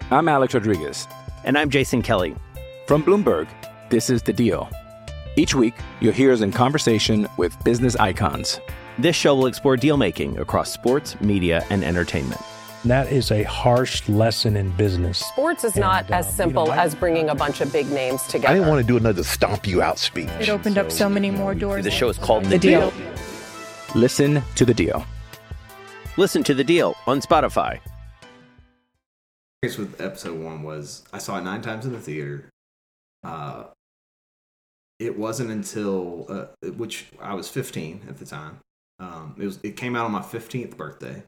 I'm Alex Rodriguez. And I'm Jason Kelly. From Bloomberg, this is The Deal. Each week, you'll hear us in conversation with business icons. This show will explore deal-making across sports, media, and entertainment. That is a harsh lesson in business. Sports is not as simple as bringing a bunch of big names together. I didn't want to do another stomp you out speech. It opened up so many more doors. The show is called The Deal. Listen to The Deal. Listen to The Deal on Spotify. With episode 1 was I saw it 9 times in the theater. It wasn't until which I was 15 at the time. It came out on my 15th birthday.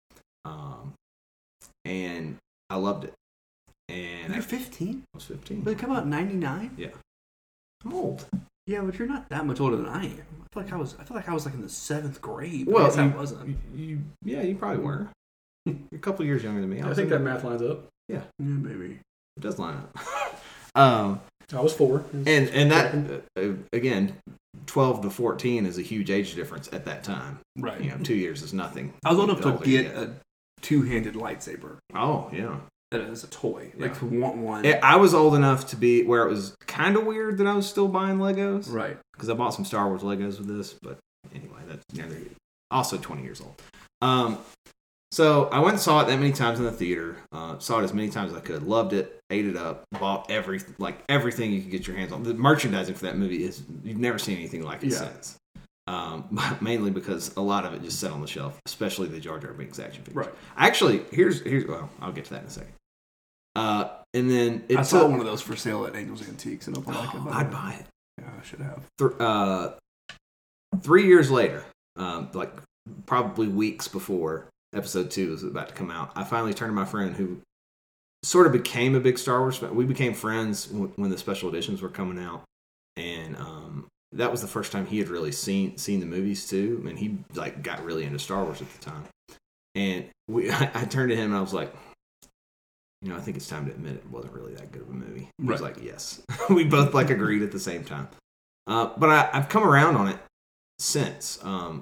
And I loved it. And you're 15? I was 15. Did it come out in 99? Yeah. I'm old. Yeah, but you're not that much older than I am. I feel like I was like in the 7th grade. Well, I wasn't. You probably were. You're a couple of years younger than me. I think that math lines up. Yeah, maybe it does line up. I was 4, and that again, 12 to 14 is a huge age difference at that time. Right. 2 years is nothing. I was old enough to get a 2-handed lightsaber. Oh yeah. As a toy, like to want one. I was old enough to be where it was kind of weird that I was still buying Legos. Right. Because I bought some Star Wars Legos with this, but anyway, that's neither. Also 20 years old. So I went and saw it that many times in the theater. Saw it as many times as I could. Loved it. Ate it up. Bought everything you could get your hands on. The merchandising for that movie is you've never seen anything like it since. Mainly because a lot of it just sat on the shelf, especially the Jar Jar Binks action figures. Right. Actually, here's well, I'll get to that in a second. And then I saw one of those for sale at Angels Antiques in Opelika. I'd buy it. Yeah, I should have. 3 years later, like probably weeks before episode 2 was about to come out, I finally turned to my friend who sort of became a big Star Wars fan. We became friends when the special editions were coming out, and that was the first time he had really seen the movies too. And he got really into Star Wars at the time. And I turned to him and I was like, I think it's time to admit it wasn't really that good of a movie. He was like, yes. We both agreed at the same time. But I've come around on it since.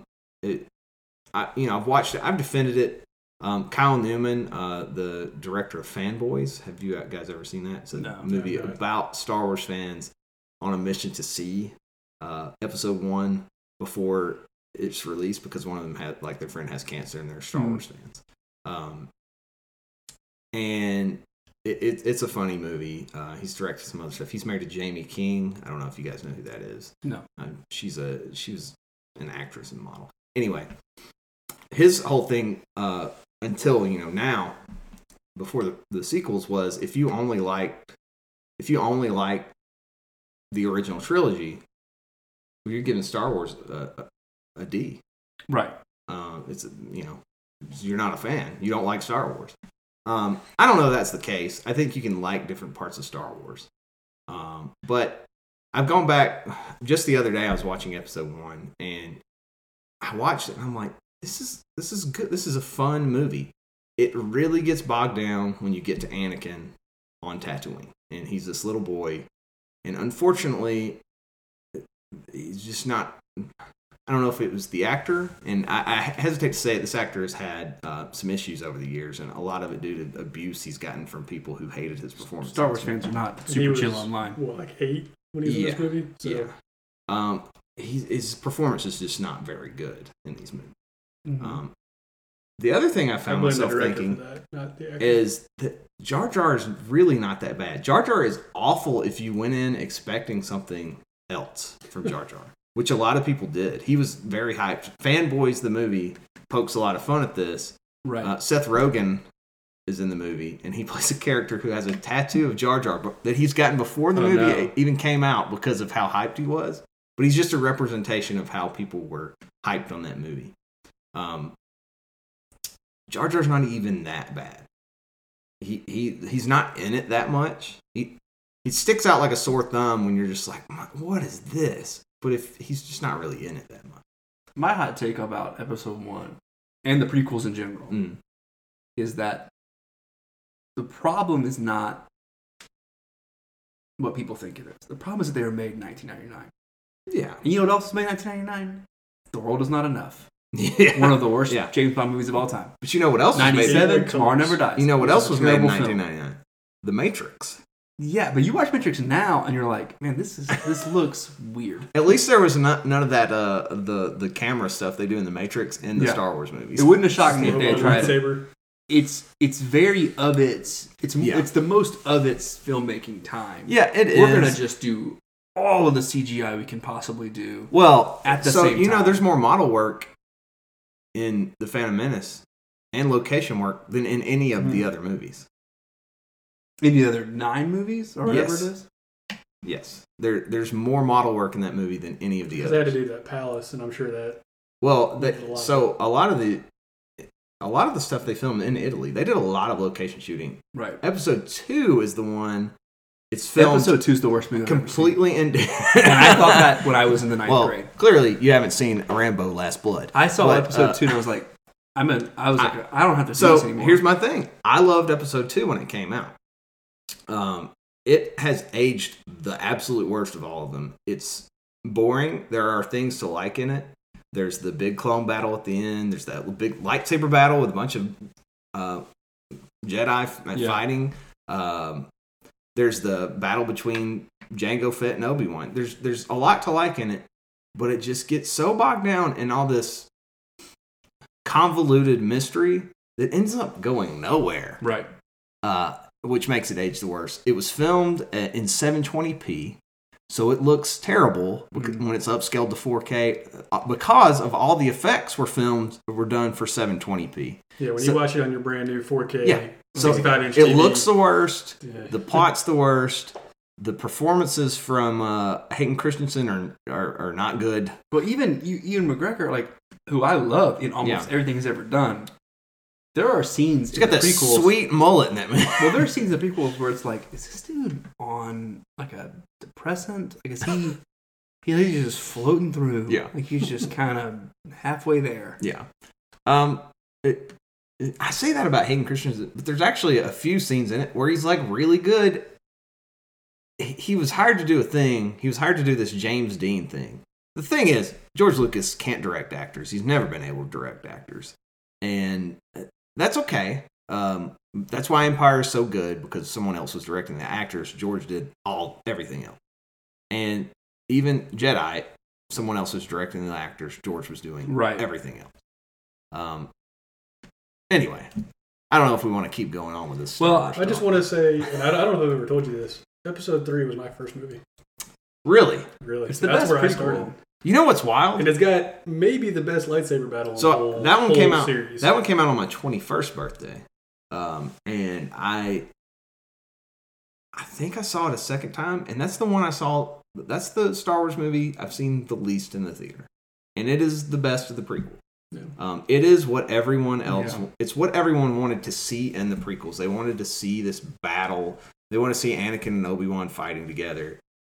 I've watched it. I've defended it. Kyle Newman, the director of Fanboys. Have you guys ever seen that? It's a movie about Star Wars fans on a mission to see episode 1 before it's released because one of them had their friend has cancer and they're Star Wars fans. And it's a funny movie. He's directed some other stuff. He's married to Jamie King. I don't know if you guys know who that is. No. She was an actress and model. Anyway, his whole thing until now, before the sequels, was if you only liked the original trilogy, you're giving Star Wars a D. Right. It's you're not a fan. You don't like Star Wars. I don't know if that's the case. I think you can like different parts of Star Wars. But I've gone back just the other day. I was watching episode 1 and I watched it and I'm like, this is good. This is a fun movie. It really gets bogged down when you get to Anakin on Tatooine, and he's this little boy, and unfortunately, he's just not. I don't know if it was the actor, and I hesitate to say it. This actor has had some issues over the years, and a lot of it due to abuse he's gotten from people who hated his performance. Star Wars fans are not super chill online. Like 8 when he was in this movie? So. Yeah. His performance is just not very good in these movies. Mm-hmm. The other thing I found myself thinking is that Jar Jar is really not that bad. Jar Jar is awful if you went in expecting something else from Jar Jar, which a lot of people did. He was very hyped. Fanboys, the movie, pokes a lot of fun at this. Right. Seth Rogen is in the movie, and he plays a character who has a tattoo of Jar Jar that he's gotten before the movie even came out because of how hyped he was. But he's just a representation of how people were hyped on that movie. Jar Jar's not even that bad. He's not in it that much. He sticks out like a sore thumb when you're just like, what is this? But if he's just not really in it that much. My hot take about episode 1 and the prequels in general is that the problem is not what people think it is. The problem is that they were made in 1999. Yeah. And you know what else was made in 1999? The World Is Not Enough. Yeah. One of the worst James Bond movies of all time. But you know what else was made? 97, Tomorrow Never Dies. You know what else was made in 1999? The Matrix. Yeah, but you watch Matrix now, and you're like, man, this looks weird. At least there was none of that the camera stuff they do in the Matrix in the Star Wars movies. It wouldn't have shocked me if they had tried lightsaber. It's very of its. It's the most of its filmmaking time. Yeah, We're gonna just do all of the CGI we can possibly do. Well, at the same time. there's more model work in The Phantom Menace and location work than in any of the other movies. Any other 9 movies or whatever it is? Yes. There's more model work in that movie than any of the others. They had to do that palace, and I'm sure that. Well, so a lot of the stuff they filmed in Italy, they did a lot of location shooting. Right. Episode 2 is the one. It's filmed. Episode 2 is the worst movie completely I've ever seen. And I thought that when I was in the 9th grade. Clearly you haven't seen Rambo: Last Blood. I saw episode 2 and I was like, I don't have to see this anymore. Here's my thing. I loved episode 2 when it came out. It has aged the absolute worst of all of them. It's boring. There are things to like in it. There's the big clone battle at the end. There's that big lightsaber battle with a bunch of Jedi fighting. There's the battle between Jango Fett and Obi-Wan. There's a lot to like in it, but it just gets so bogged down in all this convoluted mystery that ends up going nowhere. Right. Which makes it age the worst. It was filmed in 720p, so it looks terrible when it's upscaled to 4K because of all the effects were done for 720p. Yeah, when you watch it on your brand new 4K, yeah, so 65-inch it TV, looks the worst. Yeah. The plot's the worst. The performances from Hayden Christensen are not good. But even Ian McGregor, like who I love in almost everything he's ever done. There are scenes He's got that sweet mullet in that movie. Well, there are scenes in the prequels where it's like, is this dude on like a depressant? Like, is he's just floating through? Yeah. Like he's just kind of halfway there. Yeah. I say that about Hayden Christensen, but there's actually a few scenes in it where he's like really good. He was hired to do a thing. He was hired to do this James Dean thing. The thing is, George Lucas can't direct actors. He's never been able to direct actors. And that's okay. That's why Empire is so good, because someone else was directing the actors. George did everything else. And even Jedi, someone else was directing the actors. George was doing everything else. Anyway, I don't know if we want to keep going on with this. Well, I just want to say, and I don't know if I've ever told you this, Episode 3 was my first movie. Really? That's best where I prequel. started. You know what's wild? And it's got maybe the best lightsaber battle in the whole that one came out. series. That one came out on my 21st birthday, and I think I saw it a second time, and that's the one I saw. That's the Star Wars movie I've seen the least in the theater, and it is the best of the prequel. Yeah. It is what everyone else. Yeah. It's what everyone wanted to see in the prequels. They wanted to see this battle. They want to see Anakin and Obi-Wan fighting together.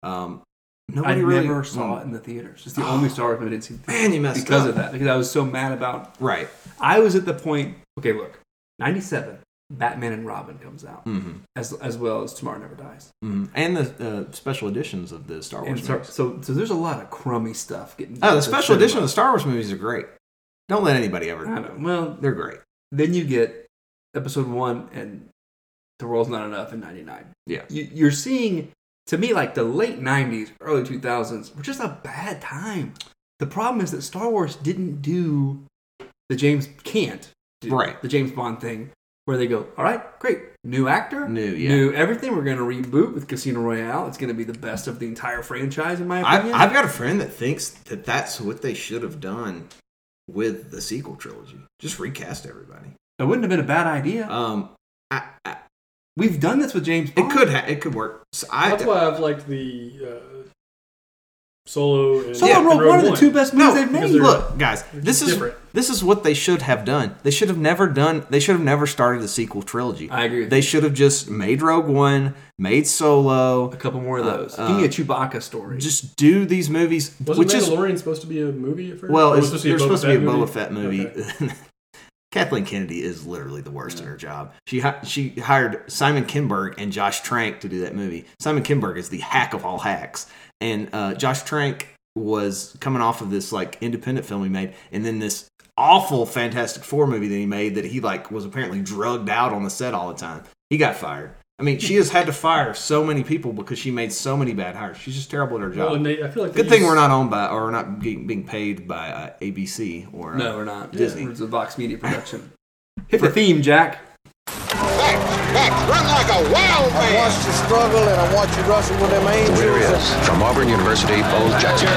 I never saw it in the theaters. It's the only Star Wars movie I didn't see. Man, you messed because up. of that. Because I was so mad about. Right. I was at the point. Okay, look, 97. Batman and Robin comes out, as well as Tomorrow Never Dies, and the special editions of the Star Wars movies. So there's a lot of crummy stuff getting. Oh, the special edition of the Star Wars movies are great. Don't let anybody ever. I know. Well, they're great. Then you get Episode 1 and The World's Not Enough in 99. Yeah, you're seeing, to me, like the late 90s, early 2000s were just a bad time. The problem is that Star Wars didn't do the James Bond thing. Where they go, all right, great, new actor, new everything. We're going to reboot with Casino Royale. It's going to be the best of the entire franchise, in my opinion. I've got a friend that thinks that that's what they should have done with the sequel trilogy. Just recast everybody. It wouldn't have been a bad idea. We've done this with James Bond. It could work. So that's why I've liked the Solo and Rogue One are the two best movies they've made. Look, guys, this is what they should have done. They should have never started the sequel trilogy. I agree with They should have just made Rogue One, made Solo. A couple more of those. Give me a Chewbacca story. Just do these movies. Wasn't Mandalorian supposed to be a movie at first? Well, there's supposed to be a Boba Fett movie. Okay. Kathleen Kennedy is literally the worst in her job. She hired Simon Kinberg and Josh Trank to do that movie. Simon Kinberg is the hack of all hacks. And Josh Trank was coming off of this like independent film he made, and then this awful Fantastic Four movie that he made that he like was apparently drugged out on the set all the time. He got fired. I mean, she has had to fire so many people because she made so many bad hires. She's just terrible at her job. Well, I feel like good thing we're not owned by, or not being paid by ABC or no, we're not. Disney. It's a Vox Media production. Hit the theme, Jack. Back, run like a wild man. I watched you struggle and I watched you wrestle with them angels. Here he is, from Auburn University, Bo Jackson.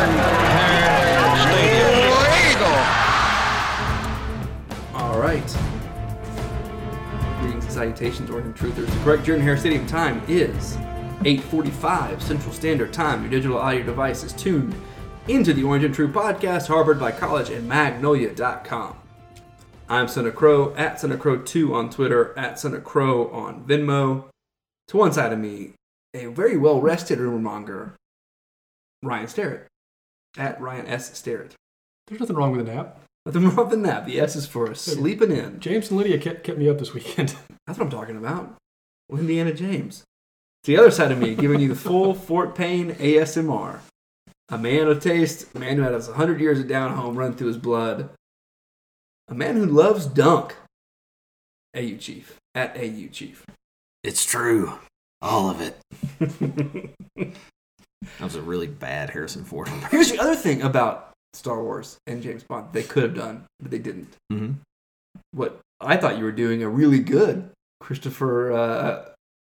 All right. Greetings and salutations, Oregon Truthers. The correct Jordan-Hare Stadium time is 8:45 Central Standard Time. Your digital audio device is tuned into the Orange and True podcast, harbored by College and Magnolia.com. I'm Son of Crow, at Son of Crow 2 on Twitter, at Son of Crow on Venmo. To one side of me, a very well-rested rumormonger, Ryan Starrett, at Ryan S. Starrett. There's nothing wrong with a nap. Nothing wrong with the nap. The S is for sleeping in. James and Lydia kept me up this weekend. That's what I'm talking about. Indiana James. To the other side of me, giving you the full Fort Payne ASMR. A man of taste, a man who has 100 years of down home run through his blood. A man who loves dunk. AU Chief. At AU Chief. It's true. All of it. That was a really bad Harrison Ford. Here's the other thing about Star Wars and James Bond. They could have done, but they didn't. Mm-hmm. What I thought you were doing a really good Christian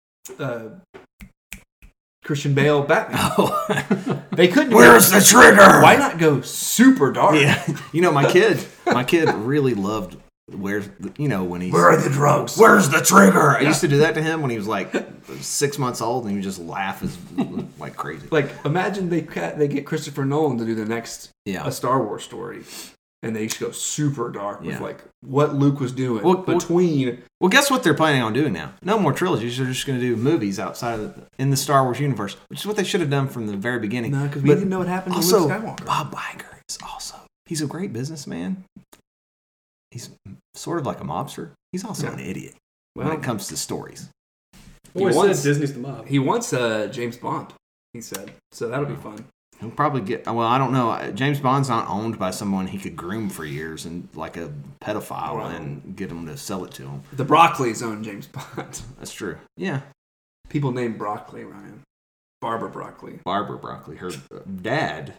Bale Batman. Oh. They couldn't. Where's the trigger? Why not go super dark? Yeah. You know, my kid really loved when he's... Where are the drugs? Where's the trigger? I used to do that to him when he was like 6 months old, and he would just laugh like crazy. Like, imagine they get Christopher Nolan to do the next a Star Wars story, and they just go super dark with like what Luke was doing between. Well, guess what they're planning on doing now? No more trilogies. They're just going to do movies outside in the Star Wars universe, which is what they should have done from the very beginning. No, because we didn't know what happened to Luke Skywalker. Bob Iger is he's a great businessman. He's sort of like a mobster. He's also an idiot when it comes to stories. He said Disney's the mob. He wants James Bond, he said. So that'll be fun. He'll probably get... Well, I don't know. James Bond's not owned by someone he could groom for years and like a pedophile and get him to sell it to him. The Broccoli's own James Bond. That's true. Yeah. People named Broccoli, Ryan. Barbara Broccoli. Barbara Broccoli. Her dad.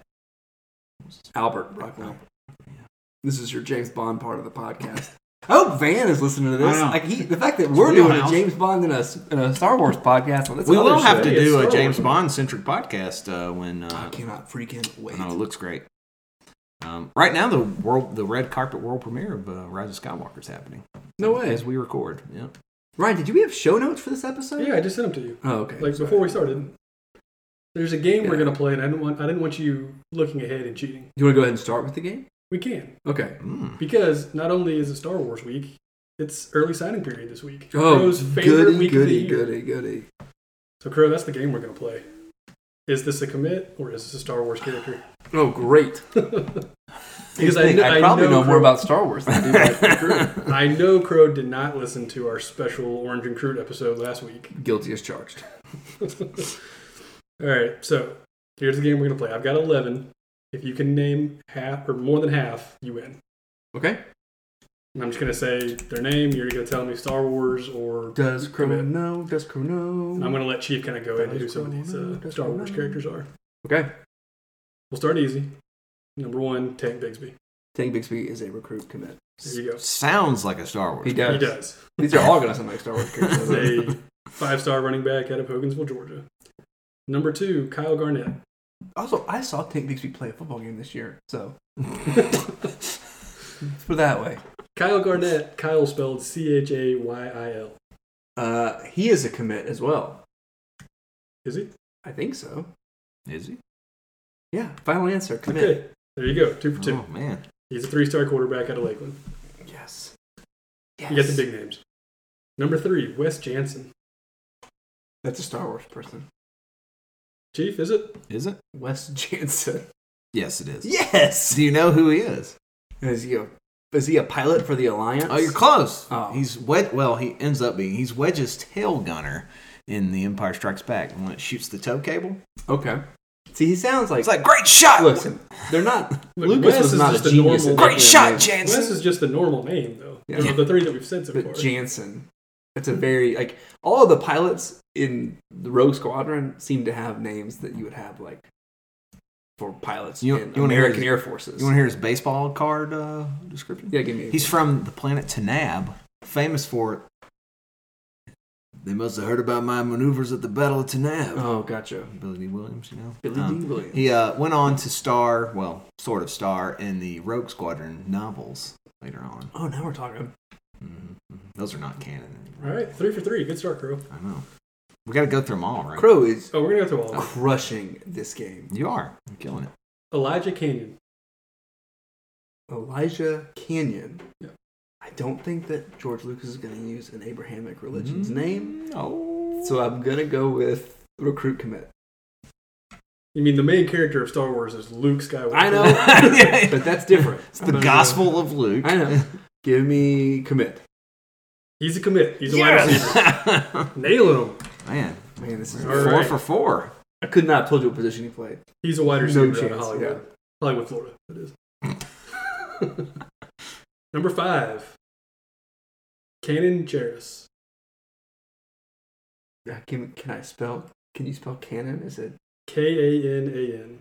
Albert Broccoli. This is your James Bond part of the podcast. I hope Van is listening to this. Like the fact that we're doing a James Bond in a Star Wars podcast. Well, we will have to do a James Bond centric podcast when. I cannot freaking wait. No, it looks great. Right now, the red carpet world premiere of Rise of Skywalker is happening. No way. As we record. Yeah. Ryan, did you have show notes for this episode? Yeah, I just sent them to you. Oh, okay. Like before we started. There's a game we're gonna play, and I didn't want you looking ahead and cheating. You want to go ahead and start with the game? We can. Okay. Because not only is it Star Wars week, it's early signing period this week. Oh, Crow's favorite week of the year. Goody. So, Crow, that's the game we're going to play. Is this a commit, or is this a Star Wars character? Oh, great. Because I probably know more about Star Wars than I do about Recruit. I know Crow did not listen to our special Orange and Recruit episode last week. Guilty as charged. All right, so here's the game we're going to play. I've got 11. If you can name half or more than half, you win. Okay. And I'm just going to say their name. You're going to tell me Star Wars or... Does Crow know? Does Crow know? And I'm going to let Chief kind of go into who some of these Star Wars characters are. Okay. We'll start easy. Number 1, Tank Bigsby. Tank Bigsby is a recruit commit. There you go. Sounds like a Star Wars. He does. He does. These are all going to sound like Star Wars characters. He's a 5-star running back out of Hogansville, Georgia. Number 2, Kyle Garnett. Also, I saw Tank Bigsby play a football game this year, so let's put it that way. Kyle Garnett, Kyle spelled Chayil. He is a commit as well. Is he? I think so. Is he? Yeah, final answer, commit. Okay, there you go, 2 for 2. Oh, man. He's a 3-star quarterback out of Lakeland. Yes. You got the big names. Number 3, Wes Jansen. That's a Star Wars person. Chief, is it? Is it? Wes Jansen. Yes, it is. Yes! Do you know who he is? Is he a pilot for the Alliance? Oh, you're close. Oh. He ends up being... He's Wedge's tail gunner in The Empire Strikes Back when it shoots the tow cable. Okay. See, he sounds like... It's like, great shot! Listen, they're not... Look, Lucas was not a genius. Great shot, Jansen! Wes is just a normal name, though. Yeah. The 3 that we've said so far. But Jansen... It's a very like all of the pilots in the Rogue Squadron seem to have names that you would have like for pilots in American Air Forces. You want to hear his baseball card description? Yeah, give me. He's from the planet Tanab, famous for. They must have heard about my maneuvers at the Battle of Tanab. Oh, gotcha. Billy D. Williams, you know. Billy D. Williams. He went on to star, well, sort of star in the Rogue Squadron novels later on. Oh, now we're talking. Mm-hmm. Those are not canon All anymore. right, 3 for 3. Good start, Crow. I know. We got to go through them all, right? Crow is. Oh, we're gonna go through all. Crushing this game. You are. You're killing it. Elijah Canyon. Elijah Canyon. Yeah. I don't think that George Lucas is going to use an Abrahamic religion's name. No. So I'm going to go with Recruit Commit. You mean the main character of Star Wars is Luke Skywalker? I know, but that's different. It's the Gospel of Luke. I know. Give me Commit. He's a commit. He's a wide receiver. Nailing him. Man, this is 4 for 4. I could not have told you what position he played. He's a wide receiver out of chance, Hollywood. yeah. Hollywood, Florida, it is. Number 5. Kanan Jarrus. Can I spell? Can you spell Canon? Is it Kanan?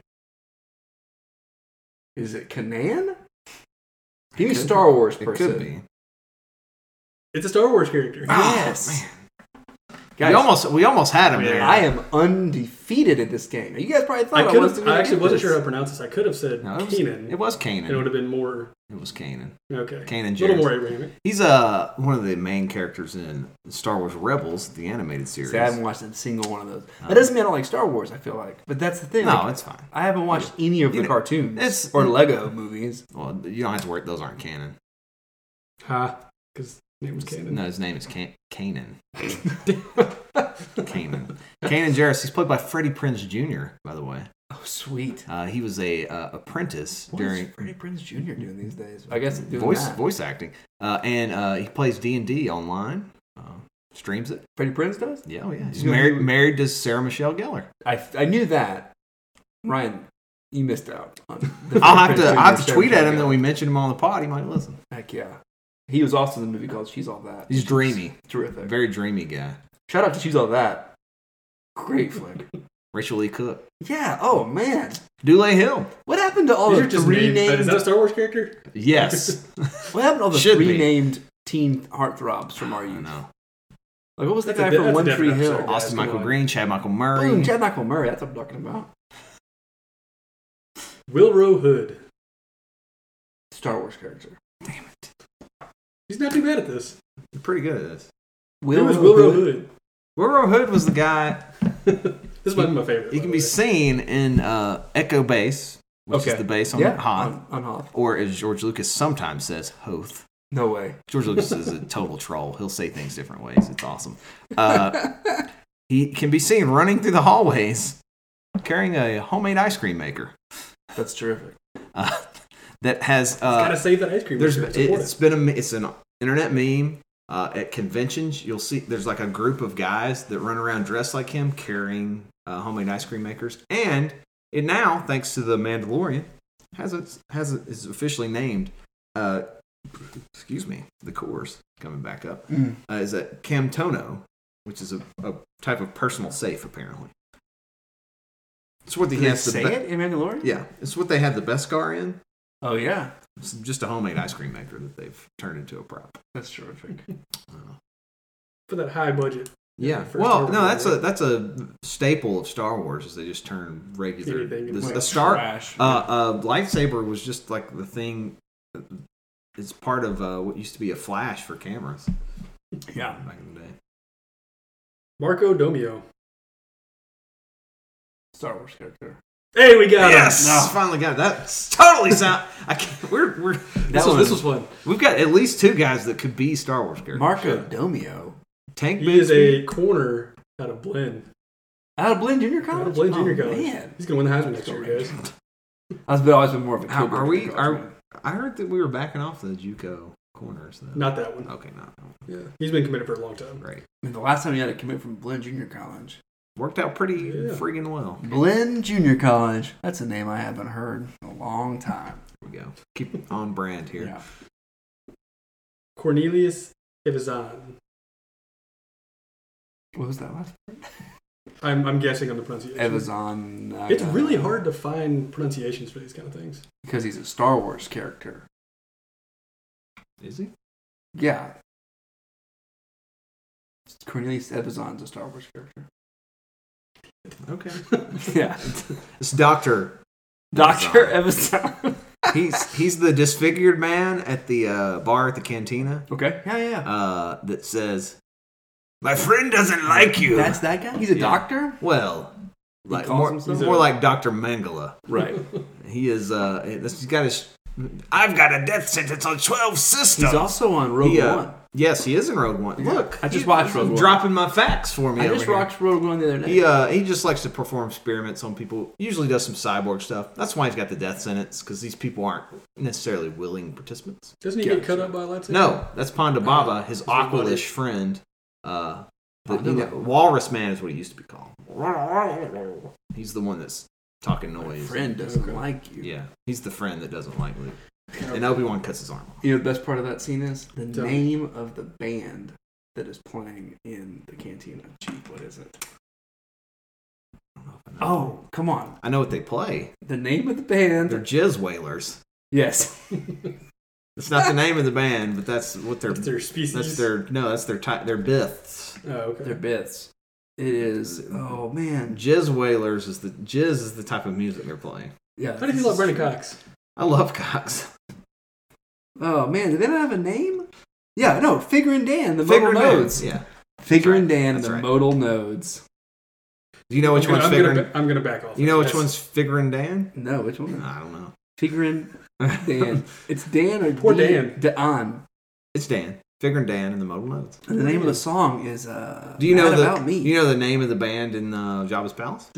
Is it Kanan? Give me Star Wars person. It could be. It's a Star Wars character. Yes. Man. Guys, we almost had him there. I am undefeated in this game. You guys probably thought I actually wasn't sure how to pronounce this. I could have said Kanan. It was Kanan. It would have been more. It was Kanan. Okay. Kanan Jarrus. A little more Abrahamic. He's one of the main characters in Star Wars Rebels, the animated series. See, I haven't watched a single one of those. That doesn't mean I don't like Star Wars, I feel like. But that's the thing. No, like, it's fine. I haven't watched any of the cartoons or Lego movies. Well, you don't have to worry. Those aren't canon. Huh? Because his name was Kanan. No, his name is Kanan. Kanan Jarrus. He's played by Freddie Prinze Jr., by the way. Oh, sweet. He was a apprentice during. What is Freddie Prinze Jr. doing these days? I guess voice acting, and he plays D&D online. Streams it. Freddie Prinze does? Yeah, oh yeah. He's married to Sarah Michelle Gellar. I knew that. Ryan, you missed out. On I'll have to tweet at him that we mentioned him on the pod. He might listen. Heck yeah. He was also in the movie called She's All That. He's dreamy. Terrific. Very dreamy guy. Shout out to She's All That. Great flick. Rachel Lee Cook. Yeah. Oh, man. Dule Hill. What happened to all the three named... Is that a Star Wars character? Yes. What happened to all the three named teen heartthrobs from our youth? No. Like, what was the guy from One Tree Hill? Austin Michael Green, Chad Michael Murray. Boom, Chad Michael Murray. That's what I'm talking about. Wilro Hood. Star Wars character. Damn it. He's not too bad at this. You're pretty good at this. Who was Wilro Hood? Wilro Hood was the guy. This might be my favorite. He can be seen in Echo Base, which is the base on Hoth. On Hoth. Or as George Lucas sometimes says, Hoth. No way. George Lucas is a total troll. He'll say things different ways. It's awesome. He can be seen running through the hallways carrying a homemade ice cream maker. That's terrific. That has gotta save that ice cream. It's an internet meme. At conventions, you'll see there's like a group of guys that run around dressed like him, carrying homemade ice cream makers. And it now, thanks to the Mandalorian, is officially named. Excuse me, the Coors coming back up is a Camtono, which is a type of personal safe apparently. It's what Did they say it in Mandalorian? Yeah, it's what they had the Beskar in. Oh yeah, it's just a homemade ice cream maker that they've turned into a prop. That's terrific. For that high budget. Yeah. Well, no, that's a staple of Star Wars is they just turn regular. The Star lightsaber was just like the thing. It's part of what used to be a flash for cameras. Yeah, back in the day. Marco Domio. Star Wars character. Hey, we got yes! him. No. Finally got it. That totally sound. I can't. We're. This was fun. We've got at least two guys that could be Star Wars characters. Marco Domio. Tank. He is a corner out of Blinn. Out of Blinn Junior College. Out of Blinn Junior College. Man. He's gonna win the Heisman next year, guys. I've always been more of a. Are we? I heard that we were backing off the JUCO corners. Though. Not that one. Okay, not that one. Yeah, he's been committed for a long time. Right. I mean, the last time he had to commit from Blinn Junior College. Worked out pretty friggin' well. Blinn Junior College. That's a name I haven't heard in a long time. There we go. Keep on brand here. Yeah. Cornelius Ivazan. What was that last part? I'm guessing on the pronunciation. Evazan. It's really hard to find pronunciations for these kind of things. Because he's a Star Wars character. Is he? Yeah. Cornelius Evazan's a Star Wars character. Okay. Yeah. It's Dr. Evazan. He's the disfigured man at the bar at the cantina. Okay. Yeah. That says, "My friend doesn't like you." That's that guy? He's a doctor? Well, like calls more like Dr. Mangala. Right. He is. He's got his. I've got a death sentence on 12 systems. He's also on Rogue One. Yes, he is in Rogue One. Yeah. Look, I just watched Rogue One. Dropping my facts for me. I just watched Rogue One the other day. He just likes to perform experiments on people. Usually does some cyborg stuff. That's why he's got the death sentence, because these people aren't necessarily willing participants. Doesn't he get cut up by a lightsaber? No, that's Ponda Baba, his Aqualish friend. Walrus Man is what he used to be called. He's the one that's talking noise. My friend doesn't like you. Yeah, he's the friend that doesn't like Luke. And Obi-Wan cuts his arm off. You know the best part of that scene is? The name of the band that is playing in the cantina. Chief, what is it? Oh, come on. I know what they play. The name of the band. They're Jizz Whalers. Yes. It's not the name of the band, but that's what that's their species. That's their their biths. Oh, okay. Their biths. It is. Oh man. Jizz Whalers is the type of music they're playing. Yeah. How do you feel about Brendan Cox? I love Cox. Oh man, do they not have a name? Yeah, no, Figure and Dan, the modal nodes. Yeah. Figure and Dan, the modal nodes. Do you know which one's Figure? I'm gonna back off. You know which one's Figure and Dan? No, which one? I don't know. Figure and Dan. It's Dan or poor Dan. Dan. It's Dan. Figure and Dan and the modal nodes. And the name of the song is Do you know About Me. You know the name of the band in Jabba's Palace?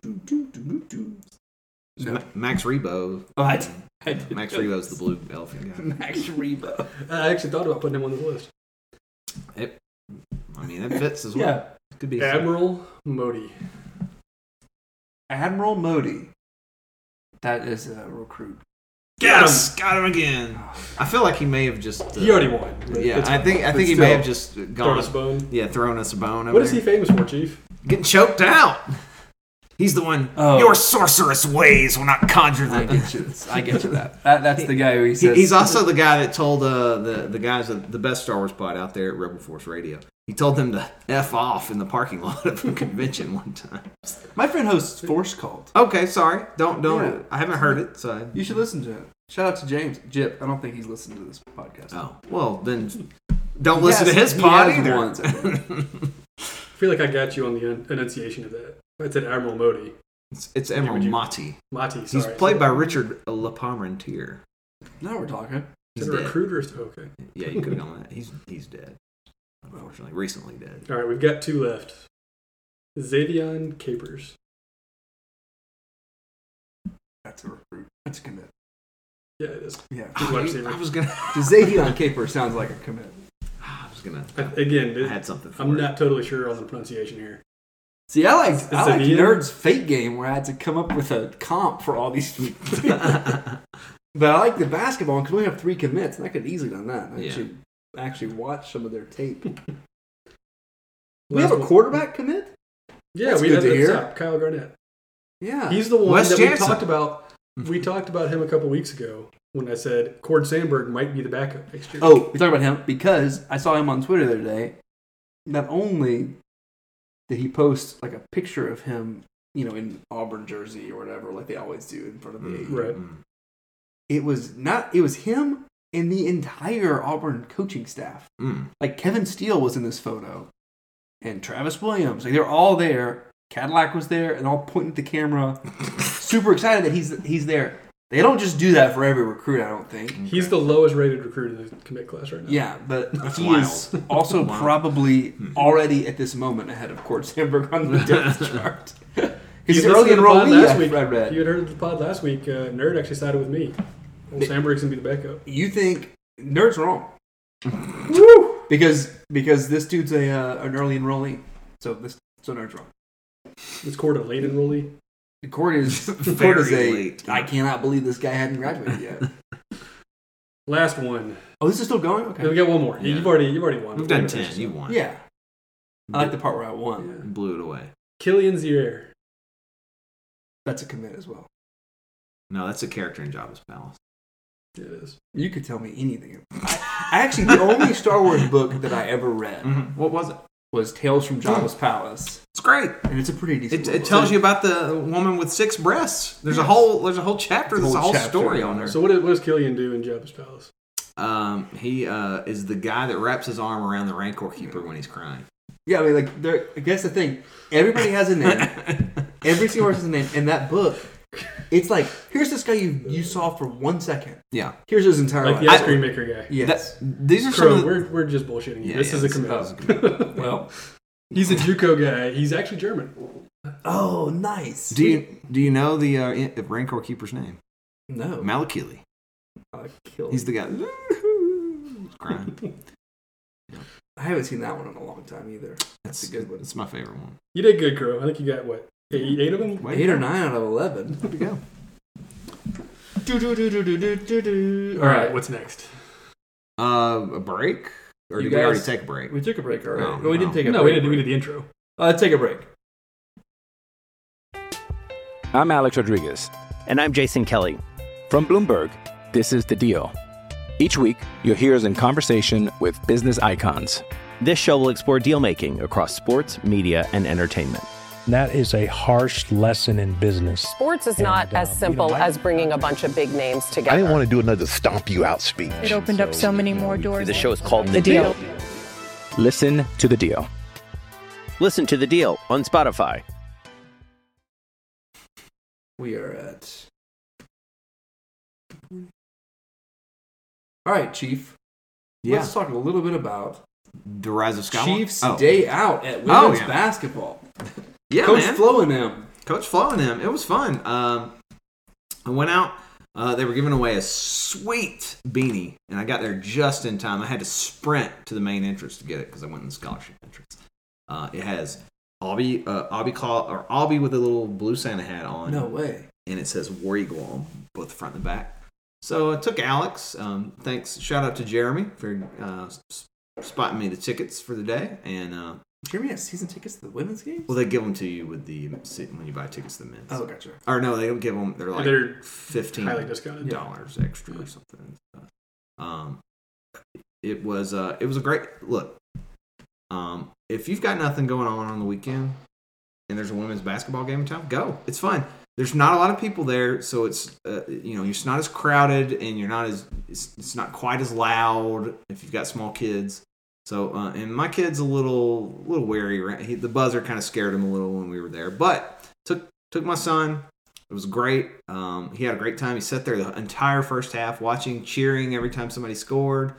No. Max Rebo. Oh, I did Max Rebo's the blue elephant guy. Max Rebo. I actually thought about putting him on the list. It fits as well. Yeah. Could be Admiral Modi. Admiral Modi. That is a recruit. Yes, got him again. I feel like he may have just. He already won. Yeah, I think he may have just gone. Thrown us a bone. Yeah, thrown us a bone. What is he famous for, Chief? Getting choked out. He's the one. Oh. Your sorceress ways will not conjure them. I get you that. That's the guy who he says. He's also the guy that told the guys at the best Star Wars pod out there at Rebel Force Radio. He told them to F off in the parking lot of a convention one time. My friend hosts Force Cult. Okay, sorry. Don't. Yeah. I haven't heard it, so you should listen to it. Shout out to James Jip. I don't think he's listened to this podcast. Oh, well then, don't listen to his pod either. Once, I feel like I got you on the enunciation of that. I said Admiral Modi. It's Admiral Mati. Mati, sorry. He's played by Richard LaParmentier. Now we're talking. Is it a recruiter? Okay. Yeah, you could have gone that. He's dead. Unfortunately, recently dead. All right, we've got two left. Xavion Capers. That's a recruit. That's a commit. Yeah, it is. Yeah. I was gonna. Xavion Caper sounds like a commit. I was gonna. I had something. I'm not totally sure on the pronunciation here. See, I like Nerd's Fate game where I had to come up with a comp for all these people. But I like the basketball because we have 3 commits, and I could easily done that. I should actually watch some of their tape. We have a quarterback commit? Yeah, That's we good have to hear. Kyle Garnett. Yeah. He's the one Wes that Jansen. we talked about. We talked about him a couple weeks ago when I said Cord Sandberg might be the backup next year. Oh, we talked about him because I saw him on Twitter the other day. Not only did he post like a picture of him, in Auburn jersey or whatever, like they always do in front of the AD. Right. It was him and the entire Auburn coaching staff. Like Kevin Steele was in this photo, and Travis Williams. Like they're all there. Cadillac was there, and all pointing at the camera, super excited that he's there. They don't just do that for every recruit, I don't think. He's the lowest rated recruit in the commit class right now. Yeah, but That's he wild. is also probably already at this moment ahead of Cord Sandberg on the depth chart. He's early enrollee. I read. You had heard the pod last week. Nerd actually sided with me. Old Sandberg's gonna be the backup. You think Nerd's wrong? Woo! Because this dude's an early enrollee, so Nerd's wrong. Is Cord a late enrollee? Cord is late. I cannot believe this guy hadn't graduated yet. Last one. Oh, this is still going? Okay. No, we got one more. Yeah. You've already won. We've done 10. You won. Yeah. I like the part where I won. And blew it away. Killian Zier. That's a commit as well. No, that's a character in Jabba's Palace. It is. You could tell me anything. Actually, the only Star Wars book that I ever read. What was it? Was Tales from Jabba's Palace. It's great, and it's a pretty decent. It tells you about the woman with 6 breasts. There's a whole chapter. There's a whole story on there. So what does Killian do in Jabba's Palace? He is the guy that wraps his arm around the Rancor Keeper when he's crying. Yeah, I mean, like, I guess the thing, everybody has a name. Every single person has a name. And that book, it's like, here's this guy you saw for 1 second. Yeah. Here's his entire life. Like the ice cream maker guy. Yes. These are Crow, some of we're just bullshitting you. This is a commit. Well, he's a JUCO guy. He's actually German. Oh, nice. Do you know the Rancor Keeper's name? No. Malakili. He's the guy. He's crying. I haven't seen that one in a long time either. That's a good one. It's my favorite one. You did good, Crow. I think you got, what, 8 of them? 8 or 9 out of 11. There we go. All right, what's next? A break? Or did we already take a break? We took a break already. No, we didn't take a break. No, we did the intro. Let's take a break. I'm Alex Rodriguez. And I'm Jason Kelly. From Bloomberg, this is The Deal. Each week, you'll hear us in conversation with business icons. This show will explore deal-making across sports, media, and entertainment. That is a harsh lesson in business. Sports is not as simple as bringing a bunch of big names together. I didn't want to do another stomp you out speech. It opened up so many more doors. The show is called The Deal. Listen to The Deal. Listen to The Deal on Spotify. We are at... All right, Chief. Yeah. Let's talk a little bit about The Rise of Skywalker. Chiefs' day out at women's basketball. Yeah, Coach man. Flo and them. Coach Flo and them. It was fun. I went out. They were giving away a sweet beanie, and I got there just in time. I had to sprint to the main entrance to get it because I went in the scholarship entrance. It has Albie with a little blue Santa hat on. No way. And it says War Eagle on both the front and the back. So I took Alex. Thanks. Shout out to Jeremy for spotting me the tickets for the day. And Jeremy has season tickets to the women's games? well, they give them to you with when you buy tickets to the men's. Oh, gotcha. Or no, they don't give them. They're like highly discounted. $15 extra or something. It was a great look. If you've got nothing going on the weekend and there's a women's basketball game in town, go. It's fun. There's not a lot of people there, so it's it's not as crowded and you're not as it's not quite as loud if you've got small kids. So and my kid's a little wary. The buzzer kind of scared him a little when we were there, but took my son. It was great. He had a great time. He sat there the entire first half, watching, cheering every time somebody scored.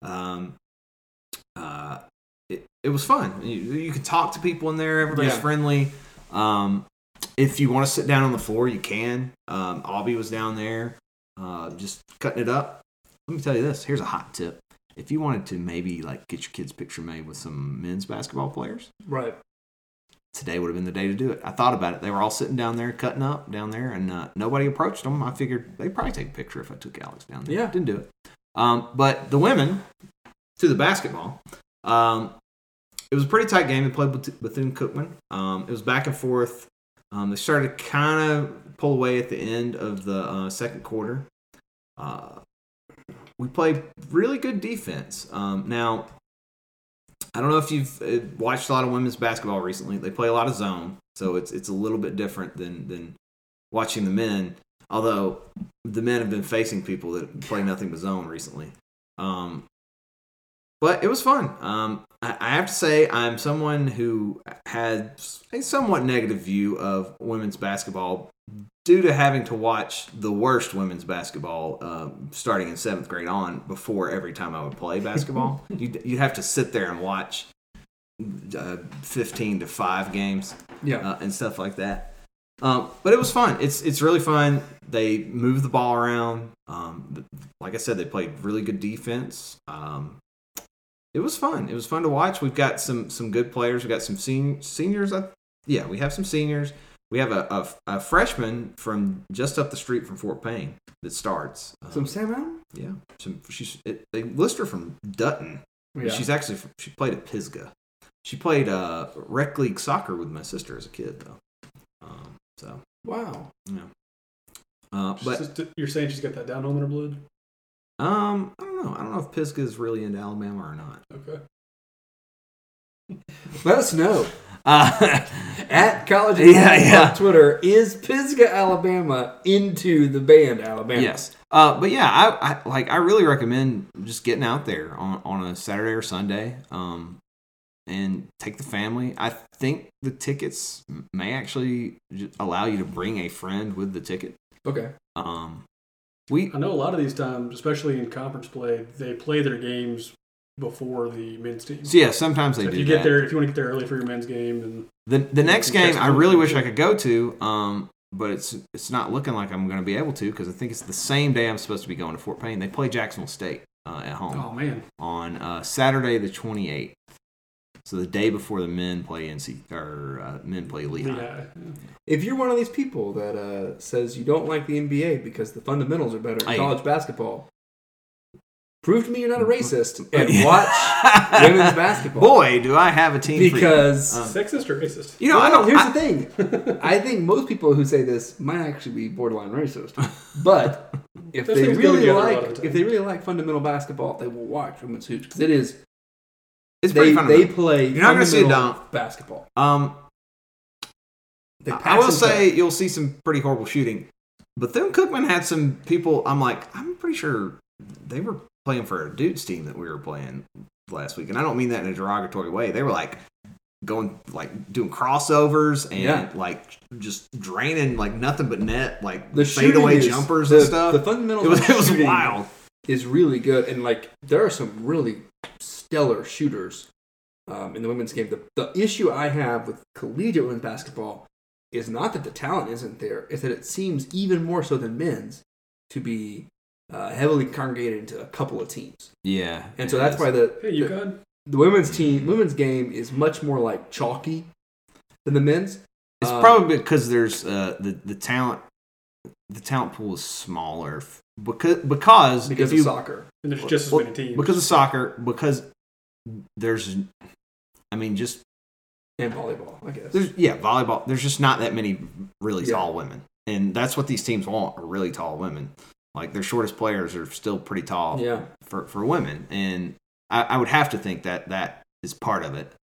It was fun. You could talk to people in there. Everybody's friendly. If you want to sit down on the floor, you can. Albie was down there just cutting it up. Let me tell you this. Here's a hot tip. If you wanted to maybe like get your kid's picture made with some men's basketball players, right? Today would have been the day to do it. I thought about it. They were all sitting down there, cutting up down there, and nobody approached them. I figured they'd probably take a picture if I took Alex down there. Yeah. Didn't do it. But the women, to the basketball, it was a pretty tight game. They played Bethune-Cookman. It was back and forth. They started to kind of pull away at the end of the second quarter. We played really good defense. Now, I don't know if you've watched a lot of women's basketball recently. They play a lot of zone, so it's a little bit different than watching the men. Although the men have been facing people that play nothing but zone recently. But it was fun. I have to say I'm someone who had a somewhat negative view of women's basketball due to having to watch the worst women's basketball starting in 7th grade on before every time I would play basketball. You'd have to sit there and watch 15-5 games and stuff like that. But it was fun. It's really fun. They move the ball around. Like I said, they played really good defense. It was fun. It was fun to watch. We've got some good players. We've got some seniors. We have some seniors. We have a freshman from just up the street from Fort Payne that starts. From Sam Mountain? Yeah. They list her from Dutton. Yeah. She played at Pisgah. She played rec league soccer with my sister as a kid, though. So wow. Yeah. But you're saying she's got that down home in her blood? I don't know. I don't know if Pisgah is really into Alabama or not. Okay. Let us know. At College on Twitter, is Pisgah, Alabama into the band Alabama? Yes. But yeah, I really recommend just getting out there on a Saturday or Sunday, and take the family. I think the tickets may actually allow you to bring a friend with the ticket. Okay. I know a lot of these times, especially in conference play, they play their games before the men's team. So yeah, sometimes they do. If you get there, if you want to get there early for your men's game, then the next game I really wish I could go to, but it's not looking like I'm going to be able to because I think it's the same day I'm supposed to be going to Fort Payne. They play Jacksonville State at home. Oh man! On Saturday the 28th, so the day before the men play men play Lehigh. Yeah. If you're one of these people that says you don't like the NBA because the fundamentals are better in college basketball. Prove to me you're not a racist and watch women's basketball. Boy, do I have a team because sexist or racist? You know, here's the thing. I think most people who say this might actually be borderline racist. But if they really like fundamental basketball, they will watch women's hoops because it's pretty fundamental. They play you're not going to see a dunk basketball. I will say you'll see some pretty horrible shooting. Bethune-Cookman had some people. I'm pretty sure they were playing for a dudes team that we were playing last week, and I don't mean that in a derogatory way. They were doing crossovers and just draining nothing but net, the fadeaway jumpers and stuff. The fundamentals it was wild. Is really good, and there are some really stellar shooters in the women's game. The issue I have with collegiate women's basketball is not that the talent isn't there; it's that it seems even more so than men's to be heavily congregated into a couple of teams. Yeah. And so that's why the women's game is much more chalky than the men's. It's probably because there's the talent pool is smaller because of soccer. And there's just as many teams. Because of soccer, because there's just and volleyball, I guess. Volleyball. There's just not that many really tall women. And that's what these teams want, are really tall women. Their shortest players are still pretty tall for women. And I would have to think that is part of it.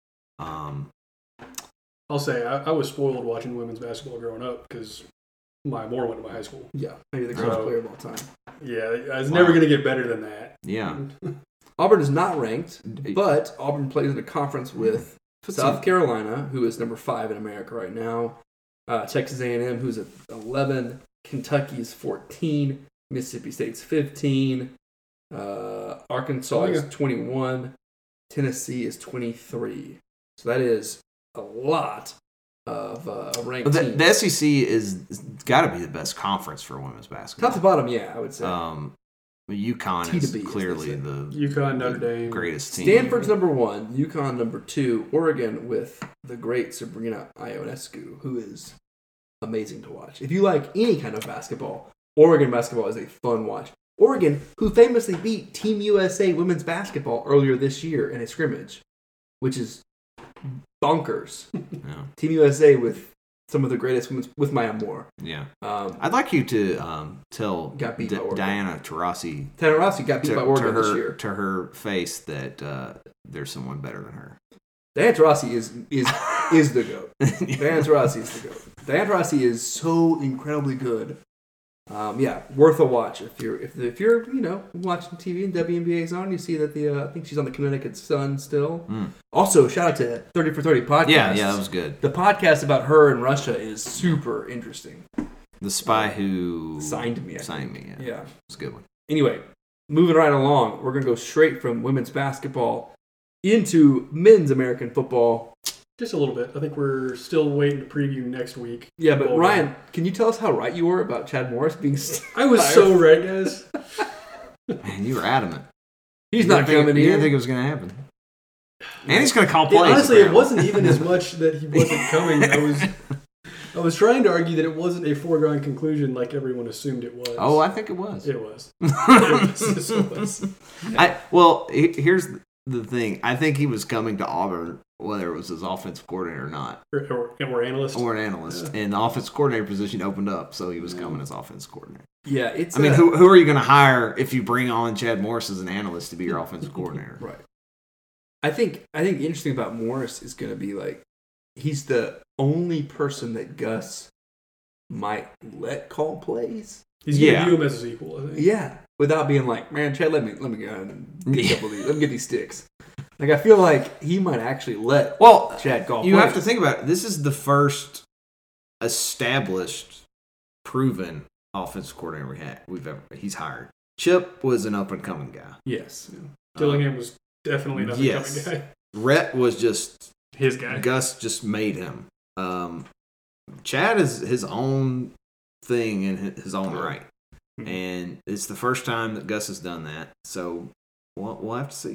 I'll say I was spoiled watching women's basketball growing up because my Moore went to my high school. Yeah, maybe the greatest player of all time. Yeah, I was never going to get better than that. Yeah. Auburn is not ranked, but Auburn plays in a conference with South Carolina, who is number 5 in America right now, Texas A&M, who's at 11, Kentucky's 14, Mississippi State's 15, Arkansas is 21, Tennessee is 23. So that is a lot of ranked teams. The SEC is got to be the best conference for women's basketball. Top to bottom, yeah, I would say. UConn is clearly the UConn, Notre Dame, greatest team. Stanford's number 1, UConn number 2, Oregon with the great Sabrina Ionescu, who is amazing to watch. If you like any kind of basketball, Oregon basketball is a fun watch. Oregon, who famously beat Team USA women's basketball earlier this year in a scrimmage, which is bonkers. Yeah. Team USA with some of the greatest women's with Maya Moore. Yeah. I'd like you to tell Diana Taurasi. Diana Taurasi got beat by Oregon this year. To her face that there's someone better than her. Diana Taurasi is the GOAT. Diana Taurasi is the GOAT. Diana Taurasi is so incredibly good. Worth a watch if you're watching TV and WNBA's on. You see that I think she's on the Connecticut Sun still. Also, shout out to 30 for 30 podcast. Yeah, that was good. The podcast about her in Russia is super interesting. The spy who signed me. Yeah, it's a good one. Anyway, moving right along, we're gonna go straight from women's basketball into men's American football. Just a little bit. I think we're still waiting to preview next week. Yeah, but Ryan, can you tell us how right you were about Chad Morris being I was so right, guys. Man, you were adamant. He's not coming here. You didn't think it was going to happen. And he's going to call plays. Honestly, it wasn't even as much that he wasn't coming. I was trying to argue that it wasn't a foregone conclusion like everyone assumed it was. Oh, I think it was. It was. Here's the thing. I think he was coming to Auburn, whether it was his offensive coordinator or not. Or analyst. Or an analyst. Yeah. And the offensive coordinator position opened up, so he was coming as offensive coordinator. Yeah, it's. I mean, who are you going to hire if you bring on Chad Morris as an analyst to be your offensive coordinator? Right. I think the interesting about Morris is going to be like he's the only person that Gus might let call plays. He's going to view him as his equal, I think. Yeah, without being like, man, Chad, let me go ahead and get a couple of these. Let me get these sticks. Like, I feel like he might actually let Chad call plays. You have to think about it. This is the first established, proven offensive coordinator he's hired. Chip was an up-and-coming guy. Yes. Dillingham was definitely an up-and-coming guy. Rhett was just his guy. Gus just made him. Chad is his own thing in his own right. Mm-hmm. And it's the first time that Gus has done that. So we'll have to see.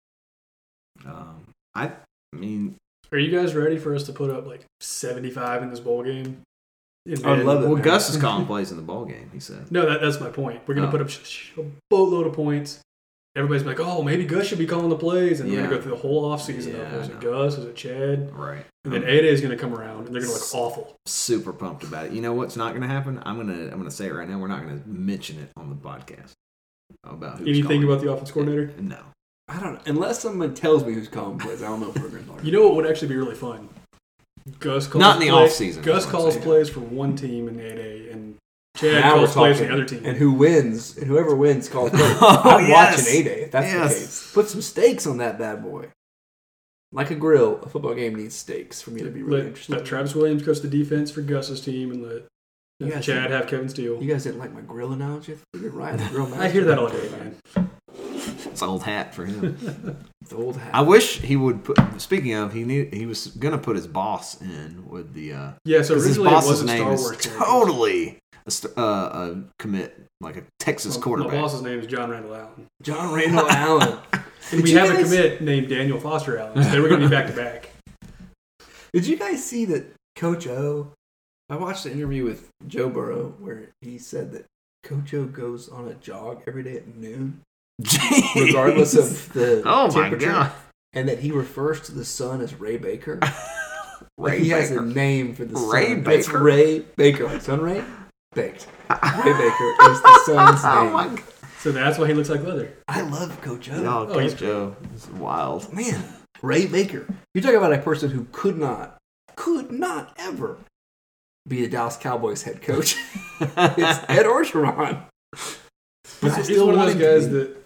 I mean, are you guys ready for us to put up like 75 in this bowl game? I love it. Well, Gus is calling plays in the bowl game, he said. No, that's my point. We're going to put up a boatload of points. Everybody's like, oh, maybe Gus should be calling the plays. And we're going to go through the whole offseason. Is it Gus? Is it Chad? Right. And then 8A is going to come around, and they're going to look awful. Super pumped about it. You know what's not going to happen? I'm gonna say it right now. We're not going to mention it on the podcast. About who's anything calling. about the offense coordinator? No. I don't know. Unless someone tells me who's calling plays, I don't know if we're going to talk. You know what would actually be really fun? Gus calls not in the offseason. Gus calls plays for one team in 8A, and Chad calls plays for the other team. And who wins, and whoever wins calls plays. I'm watching 8A if that's the case. Put some stakes on that bad boy. Like a grill, a football game needs stakes for me to be really interested. Let Travis Williams coach the defense for Gus's team, and let Chad have Kevin Steele. You guys didn't like my grill analogy? You're right. I hear that all day, man. It's an old hat for him. It's an old hat. I wish he would put. Speaking of, he was gonna put his boss in with the. So his boss's name is totally a commit, like a Texas quarterback. My boss's name is John Randall Allen. John Randall Allen. And we have a commit named Daniel Foster Allen. So they were going to be back to back. Did you guys see that Coach O? I watched the interview with Joe Burrow where he said that Coach O goes on a jog every day at noon. Jeez. Regardless of the temperature. My God. And that he refers to the sun as Ray Baker. He has a name for the sun. Ray Baker? It's Ray Baker. Like Sun Ray? Baked. Ray Baker is the sun's name. My God. So that's why he looks like leather. I love Coach O. Oh, Coach O. It's wild. Man, Ray Baker. You're talking about a person who could not ever be the Dallas Cowboys head coach. It's Ed Orgeron. He's one of those guys that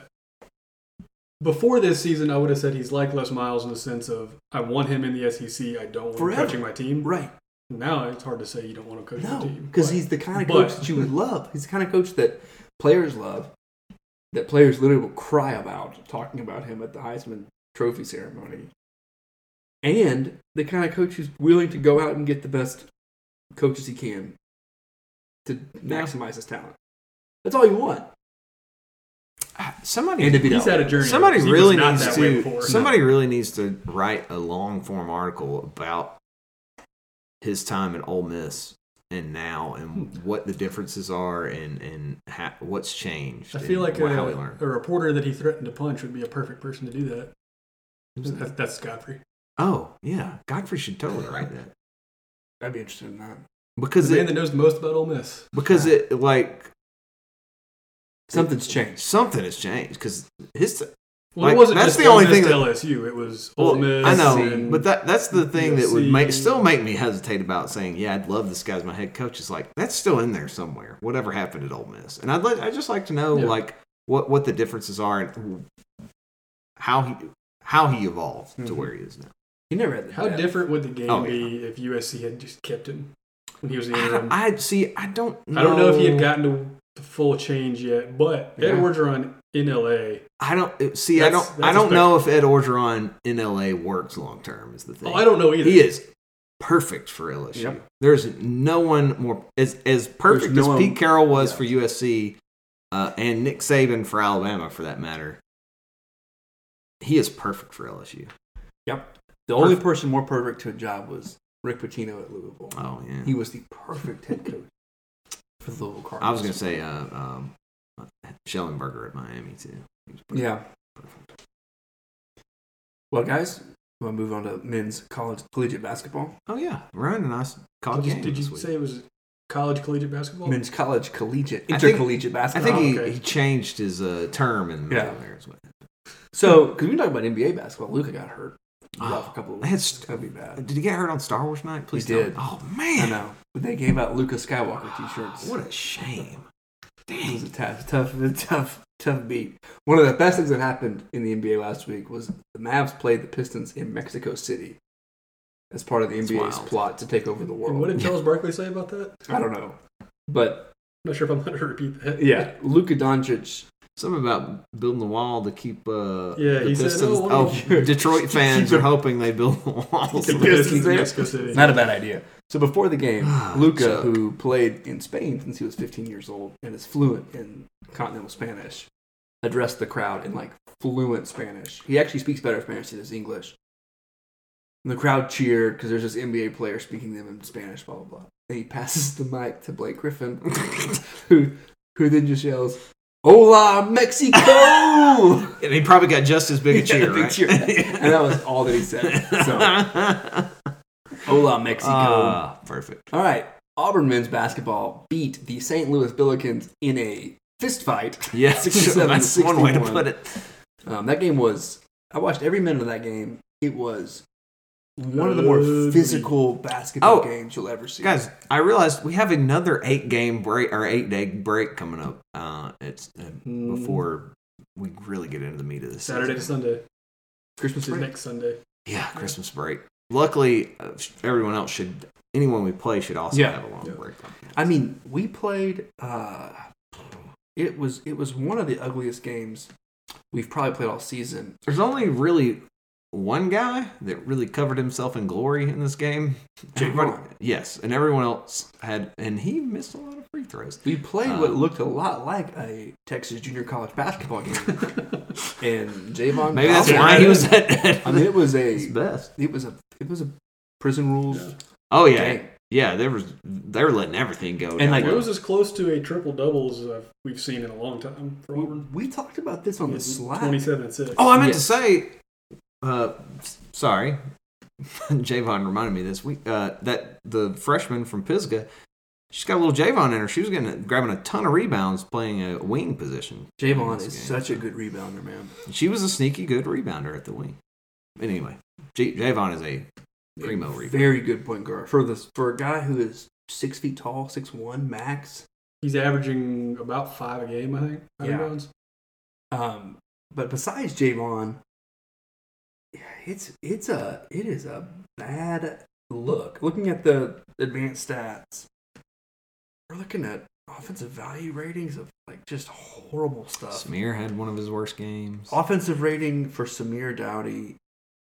before this season, I would have said he's like Les Miles in the sense of I want him in the SEC. I don't want him coaching my team. Right. Now it's hard to say you don't want to coach your team. Because he's the kind of coach that you would love. He's the kind of coach that players love, that players literally will cry about talking about him at the Heisman Trophy ceremony. And the kind of coach who's willing to go out and get the best coaches he can to maximize his talent. That's all you want. Somebody he's had a journey. Somebody really needs to write a long form article about his time at Ole Miss and now, and what the differences are, and what's changed. I feel like a reporter that he threatened to punch would be a perfect person to do that. That's Godfrey. Oh yeah, Godfrey should totally write that. I'd be interested in that because the man that knows the most about Ole Miss. Because something's changed. Something has changed because his. Well, it wasn't that's just the only thing that LSU. It was Ole Miss. I know, but that's the thing that would still make me hesitate about saying, "Yeah, I'd love this guy as my head coach." It's like that's still in there somewhere. Whatever happened at Ole Miss, and I'd just like to know what the differences are and how he evolved to where he is now. He never had how different would the game be if USC had just kept him when he was in the interim? I don't know. I don't know if he had gotten to the full change yet, but Ed Orgeron in LA. I don't know if Ed Orgeron in LA works long term is the thing. Oh, I don't know either. He is perfect for LSU. Yep. There's no one more as perfect as Pete Carroll was for USC and Nick Saban for Alabama for that matter. He is perfect for LSU. Yep. The only person more perfect to a job was Rick Pitino at Louisville. Oh yeah. He was the perfect head coach for the Louisville Cardinals. I was going to say Schellenberger at Miami too. Yeah. Perfect. Well, guys, we'll move on to men's college collegiate basketball. Oh, yeah. Ryan and I caught a game. Did you say it was college collegiate basketball? Men's college collegiate, intercollegiate basketball. I think he changed his term in the middle there. So, because we talk about NBA basketball, Luka got hurt. For a couple of weeks. It's going to be bad. Did he get hurt on Star Wars night? Please he did. Oh, man. I know. But they gave out Luka Skywalker t-shirts. What a shame. Dang. It was a tough beat. One of the best things that happened in the NBA last week was the Mavs played the Pistons in Mexico City as part of the NBA's plot to take over the world. And what did Charles Barkley say about that? I don't know. But I'm not sure if I'm going to repeat that. Yeah. Luka Doncic. Something about building the wall to keep the Pistons. Detroit fans are hoping they build the walls. The Pistons Not a bad idea. So before the game, Luka, who played in Spain since he was 15 years old and is fluent in continental Spanish, addressed the crowd in fluent Spanish. He actually speaks better Spanish than his English. And the crowd cheered because there's this NBA player speaking to them in Spanish, blah, blah, blah. And he passes the mic to Blake Griffin, who then just yells, "Hola, Mexico!" And he probably got just as big a cheer, right? Cheer. And that was all that he said. So, "Hola, Mexico!" Perfect. All right, Auburn men's basketball beat the St. Louis Billikens in a fist fight. Yes, 67 that's one way to put it. That game was. I watched every minute of that game. It was one of the more physical basketball games you'll ever see. Guys, I realized we have another 8-game break or 8-day break coming up. It's before we really get into the meat of this Saturday to Sunday. Christmas break next Sunday. Yeah, Christmas break. Luckily, anyone we play should also have a long break. I mean, we played. It was one of the ugliest games we've probably played all season. There's only really one guy that really covered himself in glory in this game. Yes, and everyone else and he missed a lot of free throws. We played what looked a lot like a Texas junior college basketball game. And Javon, maybe that's why he was at. I mean, it was his best. It was a prison rules. Yeah. Oh yeah, game. Yeah. They were letting everything go. And it was as close to a triple double as we've seen in a long time for Auburn. We talked about this on the Slack. 27-6. Oh, I meant to say. Sorry, Javon reminded me of this week that the freshman from Pisgah, she's got a little Javon in her. She was grabbing a ton of rebounds playing a wing position. Javon is such a good rebounder, man. She was a sneaky good rebounder at the wing. Anyway, Javon is a primo rebounder. Very good point guard for a guy who is 6 feet tall, 6'1" max. He's averaging about 5 a game, I think. Rebounds. But besides Javon. It is a bad look. Looking at the advanced stats, we're looking at offensive value ratings of just horrible stuff. Samir had one of his worst games. Offensive rating for Samir Dowdy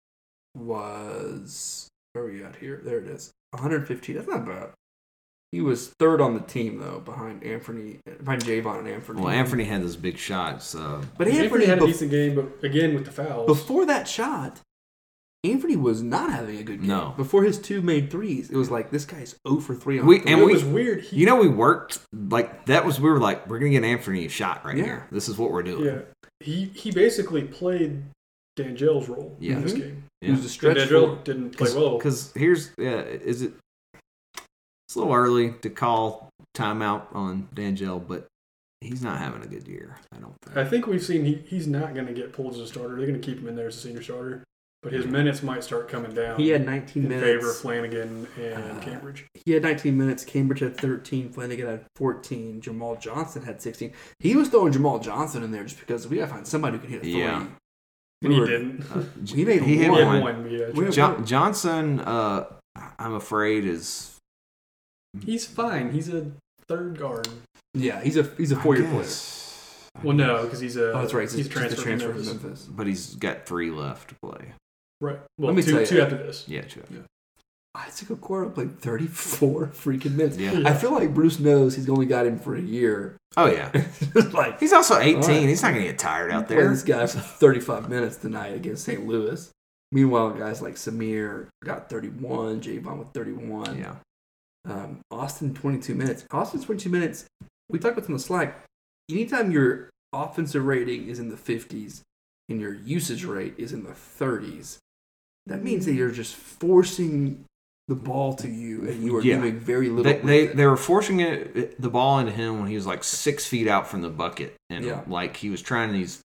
was, where are we at here? There it is, 115. That's not bad. He was third on the team though, behind Javon and Anthony. Well, Anthony had those big shots. But Anthony had a decent game, but again with the fouls. Before that shot, Anthony was not having a good game. No. Before his 2 made threes, it was like this guy's 0 for 3 on it was weird. We worked like that. We were like, we're gonna get Anthony a shot here. This is what we're doing. Yeah, he basically played Dangel's role in this game. Yeah. He was a stretch. Dangel didn't play well because it's a little early to call timeout on Dangel, but he's not having a good year. I don't think. I think we've seen he's not going to get pulled as a starter. They're going to keep him in there as a senior starter, but his minutes might start coming down. He had 19 minutes in favor of Flanagan and Cambridge. He had 19 minutes. Cambridge had 13. Flanagan had 14. Jamal Johnson had 16. He was throwing Jamal Johnson in there just because we got to find somebody who could hit a 3. Yeah. And he didn't. He made hit one. Yeah, Johnson, I'm afraid is. He's fine. He's a third guard. Yeah, he's a 4-year player. Well, no, because he's a. Oh, that's right. He's transferred from Memphis. But he's got 3 left to play. Right. Well, let me tell you, 2 after this. Yeah, 2 after. Yeah. Isaac Okoro played 34 freaking minutes. Yeah. I feel like Bruce knows he's only got him for a year. Oh yeah. He's also 18. Right. He's not going to get tired out there. This guy for 35 minutes tonight against St. Louis. Meanwhile, guys like Samir got 31, Javon with 31. Yeah. Austin 22 minutes. Austin's 22 minutes. We talked about this on the Slack. Anytime your offensive rating is in the 50s, and your usage rate is in the 30s, that means that you're just forcing the ball to you, and you are doing very little. They were forcing the ball into him when he was like 6 feet out from the bucket, and like he was trying these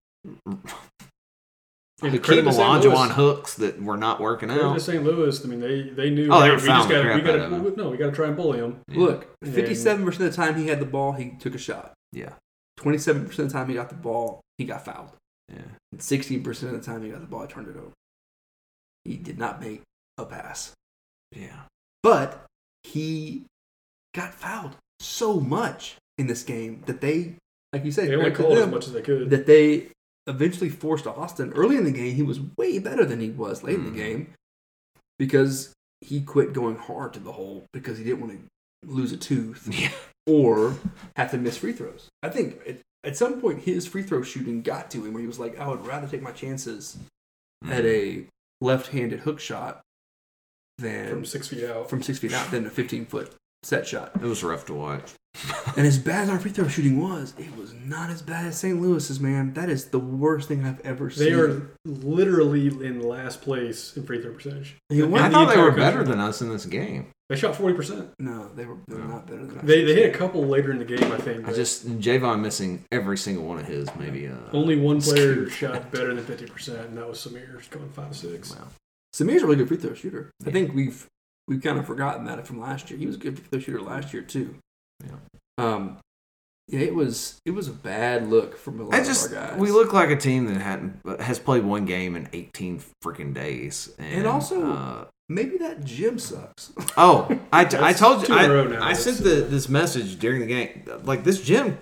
Hakeem Olajuwon hooks that were not working out. To St. Louis, I mean, they knew. Oh, they were fouling the crap out of him. No, we got to try and bully him. Look, 57% of the time he had the ball, he took a shot. Yeah. 27% of the time he got the ball, he got fouled. Yeah. And 16% of the time he got the ball, he turned it over. He did not make a pass. Yeah. But he got fouled so much in this game that they, like you said, they only called as much as they could. That they eventually forced Austin. Early in the game, he was way better than he was late in the game because he quit going hard to the hole because he didn't want to lose a tooth or have to miss free throws. I think at some point his free throw shooting got to him where he was like, I would rather take my chances at a left-handed hook shot than from 6 feet out than a 15-foot set shot. It was rough to watch. And as bad as our free throw shooting was, it was not as bad as St. Louis's, man. That is the worst thing I've ever seen. They are literally in last place in free throw percentage. I thought they were better than us in this game. They shot 40%. No, they were not better than us. They hit a couple later in the game, I think. Javon missing every single one of his, maybe. Only one player shot better than 50%, and that was Samir, going 5-6. Wow. Samir's a really good free throw shooter. Yeah. I think we've kind of forgotten that from last year. He was a good free throw shooter last year too. Yeah. It was a bad look from a lot of our guys. We look like a team that has played one game in 18 freaking days, and also maybe that gym sucks. Oh, I told you. I sent this message during the game. Like, this gym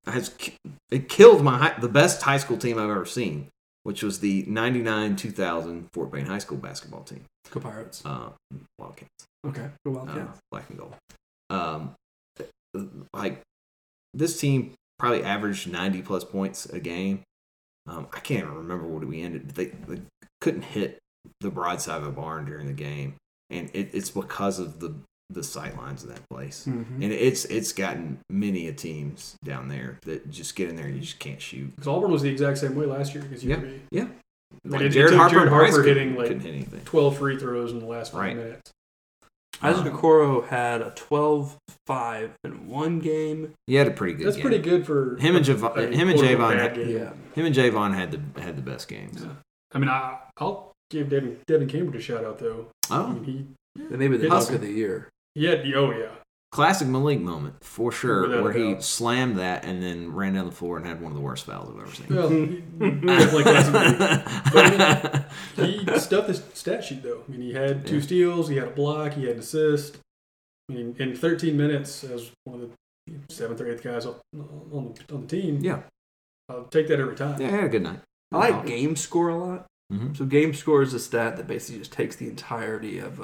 killed the best high school team I've ever seen, which was the 99-2000 Fort Payne High School basketball team. Go Pirates. Wildcats. Okay, go Wildcats. Black and gold. Like, this team probably averaged 90-plus points a game. I can't even remember what we ended. They couldn't hit the broadside of a barn during the game, and it's because of the sight lines of that place. Mm-hmm. And it's gotten many a teams down there that just get in there and you just can't shoot. Because Auburn was the exact same way last year against UAB. Yeah. Like Jared Harper hitting like 12 free throws in the last 5 minutes. Isaac Okoro had a 12-5 in one game. He had a pretty good game. That's pretty good for him and Javon. Him and Javon had the best games. Yeah. I mean, I'll give Devin Cambridge a shout out though. Oh, I mean, maybe the dunk of the year. Yeah. Classic Malik moment for sure, where he slammed that and then ran down the floor and had one of the worst fouls I've ever seen. Well, definitely classic Malik. But I mean, he stuffed his stat sheet though. I mean, he had 2 steals, he had a block, he had an assist. I mean, in 13 minutes as one of the 7th or 8th guys on the team. Yeah, I'll take that every time. Yeah, he had a good night. I like game score a lot. Mm-hmm. So game score is a stat that basically just takes the entirety of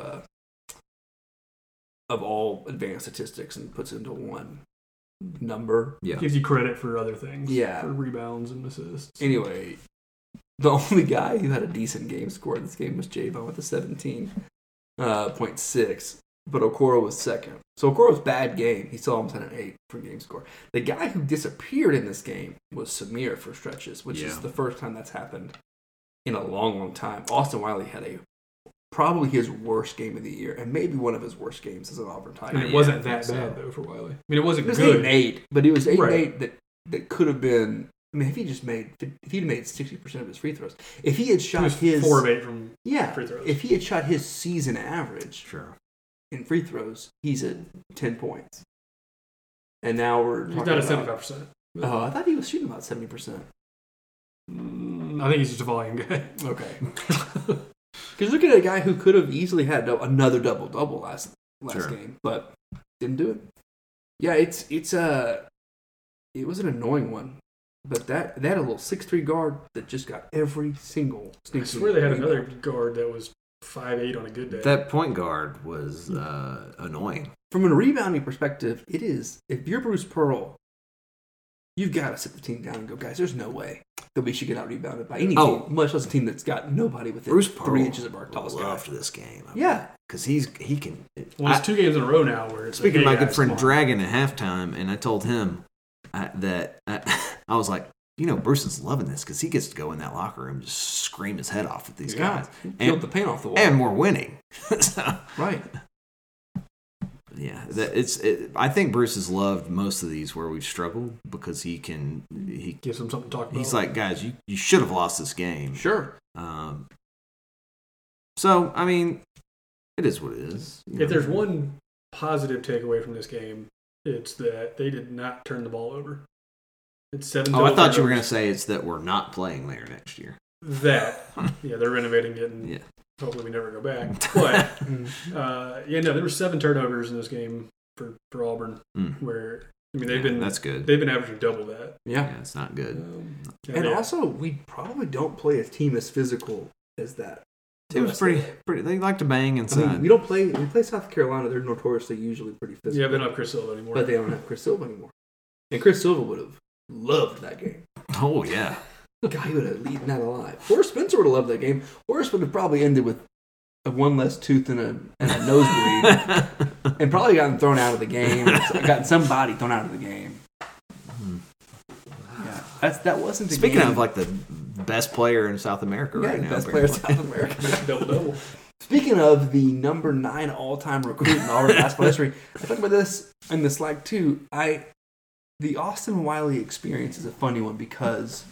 all advanced statistics and puts it into one number. Yeah. Gives you credit for other things. Yeah. For rebounds and assists. Anyway, the only guy who had a decent game score in this game was Javon with a 17.6. But Okoro was second. So Okoro's bad game, he still almost had an 8 for game score. The guy who disappeared in this game was Samir for stretches, which is the first time that's happened in a long, long time. Austin Wiley had probably his worst game of the year, and maybe one of his worst games as an Auburn Tiger. And it wasn't that bad, though, for Wiley. I mean, it wasn't good. It was 8-8, but it was 8-8 that could have been... I mean, if he'd made 60% of his free throws, if he had shot his 4 of 8 from free throws, if he had shot his season average in free throws, he's at 10 points. And now he's not at 75%. Oh, I thought he was shooting about 70%. I think he's just a volume guy. Okay. Because look at a guy who could have easily had another double-double last game, but didn't do it. Yeah, it was an annoying one. But they had a little 6'3" guard that just got every single sneak. I swear they had another guard that was 5'8" on a good day. That point guard was annoying. From a rebounding perspective, it is. If you're Bruce Pearl, you've got to sit the team down and go, guys, there's no way that we should get out rebounded by any team, much less a team that's got nobody within Bruce 3 inches of our tallest guy. Loved this game. Because he can. Well, it's 2 games in a row now. Where speaking of my good friend Dragon at halftime, and I told him that I was like, Bruce is loving this because he gets to go in that locker room and just scream his head off with these guys. Peel the paint off the wall. And we're winning. So, right. Yeah, I think Bruce has loved most of these where we've struggled because he gives them something to talk about. He's like, guys, you should have lost this game. Sure. So, I mean, it is what it is. If there's one positive takeaway from this game, it's that they did not turn the ball over. It's 7. I thought you were going to say it's that we're not playing there next year. That, they're renovating it, and hopefully we never go back. But there were 7 turnovers in this game for Auburn. Where they've been that's good. They've been averaging double that. Yeah, it's not good. And also, we probably don't play a team as physical as that. It was pretty. They like to bang inside. We don't play. We play South Carolina. They're notoriously usually pretty physical. Yeah, they don't have Chris Silva anymore. But they don't have Chris Silva anymore. And Chris Silva would have loved that game. Oh yeah. God, he would have eaten that alive. Horace Spencer would have loved that game. Horace would have probably ended with one less tooth and a nosebleed, and probably gotten thrown out of the game. Gotten somebody thrown out of the game. Yeah, that wasn't. Speaking of like the best player in South America right now. Best player in South America. Double. Speaking of the number 9 all-time recruit in Auburn basketball history, I talked about this in the Slack too. The Austin Wiley experience is a funny one because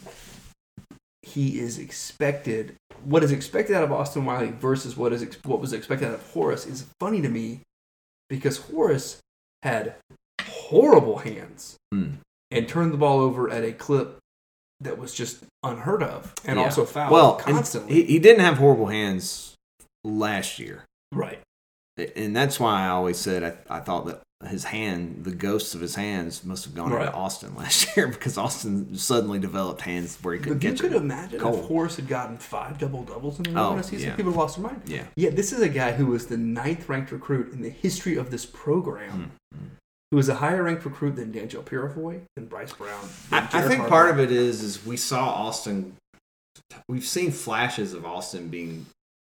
he is expected. What is expected out of Austin Wiley versus what was expected out of Horace is funny to me because Horace had horrible hands and turned the ball over at a clip that was just unheard of, and also fouled constantly. He didn't have horrible hands last year, right? And that's why I always said I thought that the ghosts of his hands must have gone into Austin last year because Austin suddenly developed hands where he couldn't get. You could imagine if Horace had gotten 5 double-doubles in a row in a season, people would have lost their mind. Yeah. This is a guy who was the 9th ranked recruit in the history of this program. Who was a higher ranked recruit than D'Angelo Purifoy and Bryce Brown. I think part of it is we saw Austin. We've seen flashes of Austin being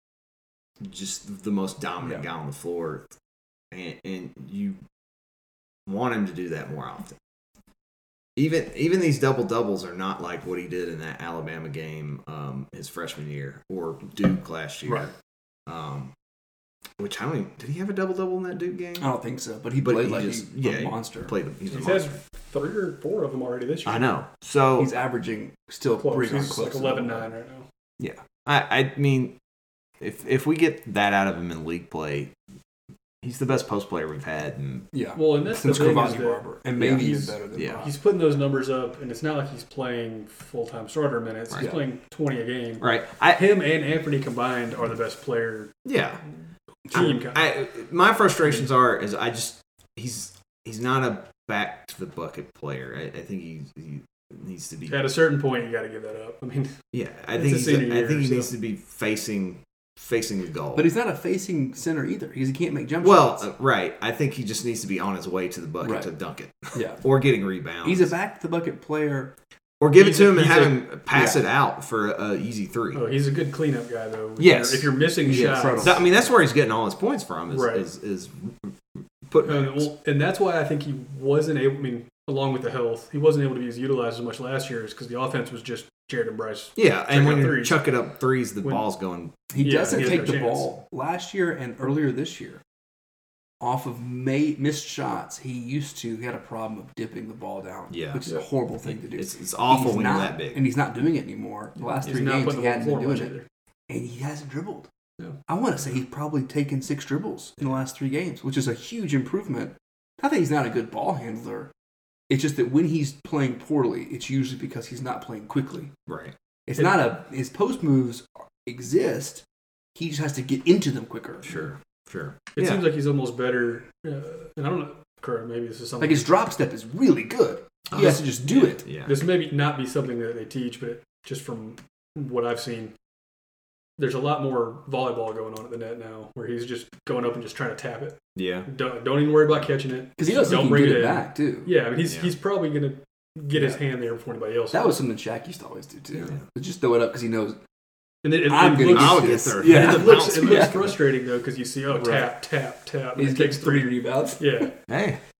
just the most dominant guy on the floor, and you want him to do that more often. Even these double doubles are not like what he did in that Alabama game his freshman year or Duke last year. Right. Which did he have a double double in that Duke game? I don't think so, but he played like a monster. He's had 3 or 4 of them already this year. I know. So he's averaging still pretty close. Like 11-9 right now. Yeah, I mean, if we get that out of him in league play, he's the best post player we've had. And that's since the thing Kravani Barber, and maybe even better than Brown. He's putting those numbers up, and it's not like he's playing full-time starter minutes. He's playing 20 a game. Right. Him and Anthony combined are the best player. Yeah. Team. My frustrations he's not a back to the bucket player. I think he needs to be. At a certain point, you got to give that up. I mean, I think he needs to be facing the goal. But he's not a facing center either because he can't make jump shots. Right. I think he just needs to be on his way to the bucket to dunk it. Yeah. Or getting rebounds. He's a back to the bucket player. Or give it to him and have him pass it out for an easy 3. Oh, he's a good cleanup guy, though. Yes. If you're missing shots. That's where he's getting all his points from is putbacks. And that's why I think he wasn't able, along with the health, he wasn't able to be utilized as much last year because the offense was just Jared and Bryce. Yeah, and when you're chucking up threes, the ball's going. He doesn't take the ball. Last year and earlier this year, off of missed shots, he had a problem of dipping the ball down, which is a horrible thing to do. It's awful when you're that big. And he's not doing it anymore. The last 3 games, he hadn't been doing it. And he hasn't dribbled. Yeah. I want to say he's probably taken 6 dribbles in the last 3 games, which is a huge improvement. Not that he's not a good ball handler. It's just that when he's playing poorly, it's usually because he's not playing quickly. Right. It's his post moves exist. He just has to get into them quicker. Sure. It seems like he's almost better. And I don't know. Correct. Maybe this is something. Like his drop step is really good. He has to just do it. Yeah. This may not be something that they teach, but just from what I've seen, there's a lot more volleyball going on at the net now, where he's just going up and just trying to tap it. Yeah. Don't even worry about catching it. Because he doesn't bring it back too. Yeah, he's probably gonna get his hand there before anybody else. That was something Shaq used to always do too. Yeah. Just throw it up because he knows. And I'll get third. Yeah, it looks frustrating though because you see tap. He takes 3 rebounds. Yeah. Hey,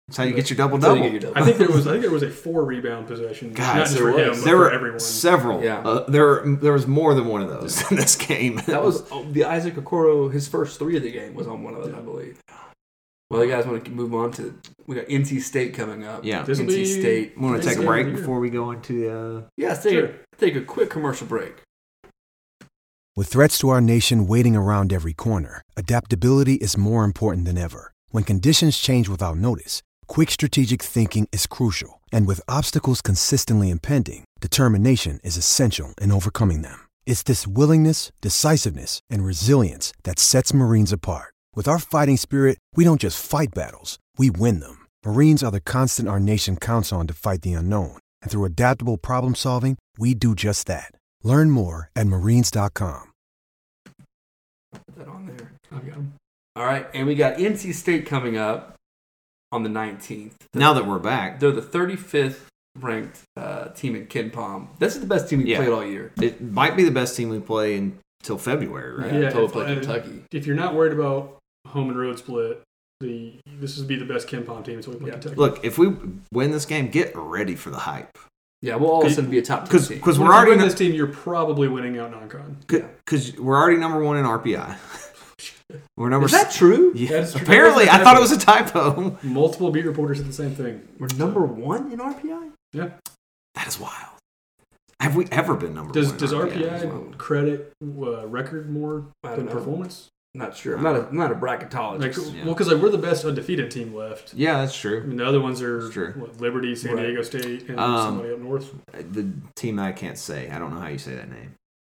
That's how you get your double-double. I think there was a 4 rebound possession. Guys, not just for him, but there were for everyone. several. Yeah. There was more than one of those in this game. That was the Isaac Okoro. His first 3 of the game was on one of them, I believe. Well, you guys want to move on to? We got NC State coming up. Yeah, NC State. Want to take a break before we go into? Yeah, take a quick commercial break. With threats to our nation waiting around every corner, adaptability is more important than ever. When conditions change without notice, quick strategic thinking is crucial. And with obstacles consistently impending, determination is essential in overcoming them. It's this willingness, decisiveness, and resilience that sets Marines apart. With our fighting spirit, we don't just fight battles, we win them. Marines are the constant our nation counts on to fight the unknown. And through adaptable problem solving, we do just that. Learn more at marines.com. Put that on there. I've got them. All right, and we got NC State coming up on the 19th. Now that we're back. They're the 35th ranked team in KenPom. This is the best team we played all year. It might be the best team we play until February, right? Yeah, until we play Kentucky. If you're not worried about home and road split, this would be the best KenPom team until we play Kentucky. Look, if we win this game, get ready for the hype. Yeah, we'll all of a sudden be a top 10 team. Because we're already in this team, you're probably winning out non-con. Because we're already number 1 in RPI. We're number. Is that true? Yeah. Apparently, I thought it was a typo. Multiple beat reporters said the same thing. We're number 1 in RPI. Yeah, that is wild. Have we ever been number 1? Does RPI credit record more than performance? Not sure. I'm not a bracketologist. Well, because we're the best undefeated team left. Yeah, that's true. I mean, the other ones are Liberty, San Diego State, and somebody up north. The team I can't say. I don't know how you say that name.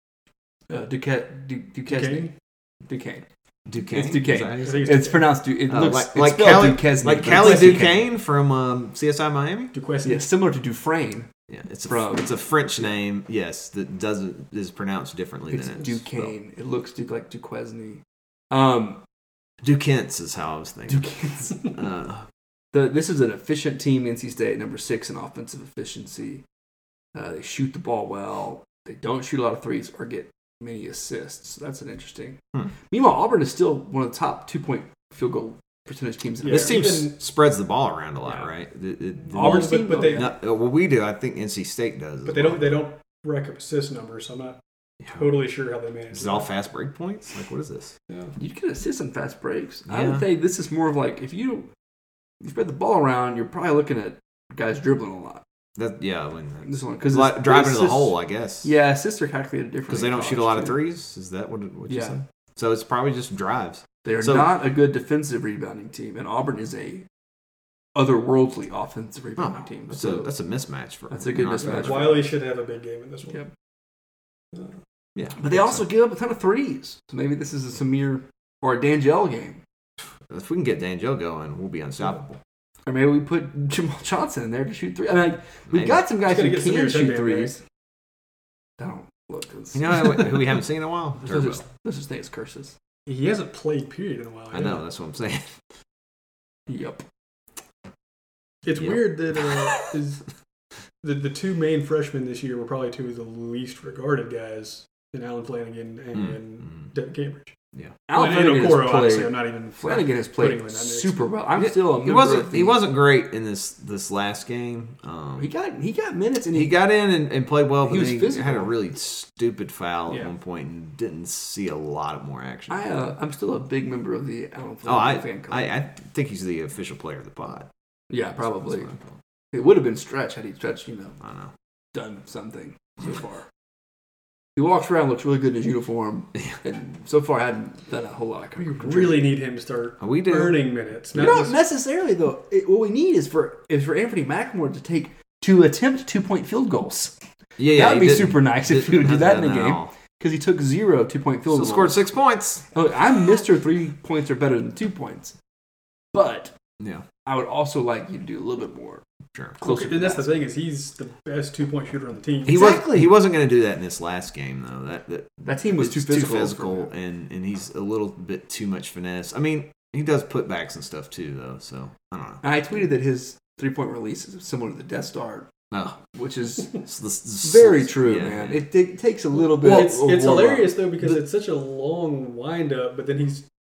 Duquesne. Duquesne. It's Duquesne. It's pronounced Duquesne. It looks like Callie Duquesne from CSI Miami. Duquesne. Yeah, similar to Dufresne. Yeah, it's a French name. Yes, that is pronounced differently than it's Duquesne. It looks like Duquesne. Duquesne is how I was thinking. Duquesne. This is an efficient team. NC State, number 6 in offensive efficiency. They shoot the ball well. They don't shoot a lot of threes or get many assists. So that's an interesting. Meanwhile, Auburn is still one of the top 2-point field goal percentage teams. This team spreads the ball around a lot, right? Auburn's team, but we do. I think NC State does. But they don't rack up assist numbers. So I'm not totally sure how they manage. Is it all fast break points? Like, what is this? Yeah. You can assist on fast breaks. Yeah. I would say this is more of like if you spread the ball around, you're probably looking at guys dribbling a lot. This one because driving to the hole, I guess. Yeah, assists are calculated differently because they don't shoot a lot of threes. Is that what you said? So it's probably just drives. They're not a good defensive rebounding team, and Auburn is a otherworldly offensive rebounding team. So that's a mismatch for. That's a good mismatch. Wiley should have a big game in this one. Yep. Yeah, but they also give up a ton of threes. So maybe this is a Samir or a D'Angelo game. If we can get D'Angelo going, we'll be unstoppable. Or maybe we put Jamal Johnson in there to shoot threes. I mean, we've got some guys who can shoot threes. Don't look. You know who we haven't seen in a while? Let's just think it's curses. He hasn't played period in a while. I know, that's what I'm saying. Yep. It's weird that the 2 main freshmen this year were probably 2 of the least regarded guys in Alan Flanagan and Devin Cambridge. Yeah, Alan Flanagan has played super well. I'm still he wasn't great in this last game. He got minutes and he got in and played well, but he had a really stupid foul at one point and didn't see a lot of more action. I'm still a big member of the Alan Flanagan fan club. I think he's the official player of the pod. Yeah, probably. It would have been Stretch had he stretched, I know, done something so far. He walks around, looks really good in his uniform, and so far hadn't done a whole lot. We really need him to start earning minutes. Not necessarily, though. What we need is for Anthony McLemore to attempt 2-point field goals. Yeah, that would be super nice if he would do that in a game. Because he took 0 2-point field goals. Scored 6 points. I'm Mr. 3 points are better than 2 points. But yeah, I would also like you to do a little bit more. Sure. And that's the thing is he's the best 2-point shooter on the team. He wasn't going to do that in this last game though. That team was too physical and he's a little bit too much finesse. I mean, he does putbacks and stuff too though. So I don't know. I tweeted that his 3-point release is similar to the Death Star. Which is it's very true, man. It takes a little bit. It's hilarious though because it's such a long wind up, but then he's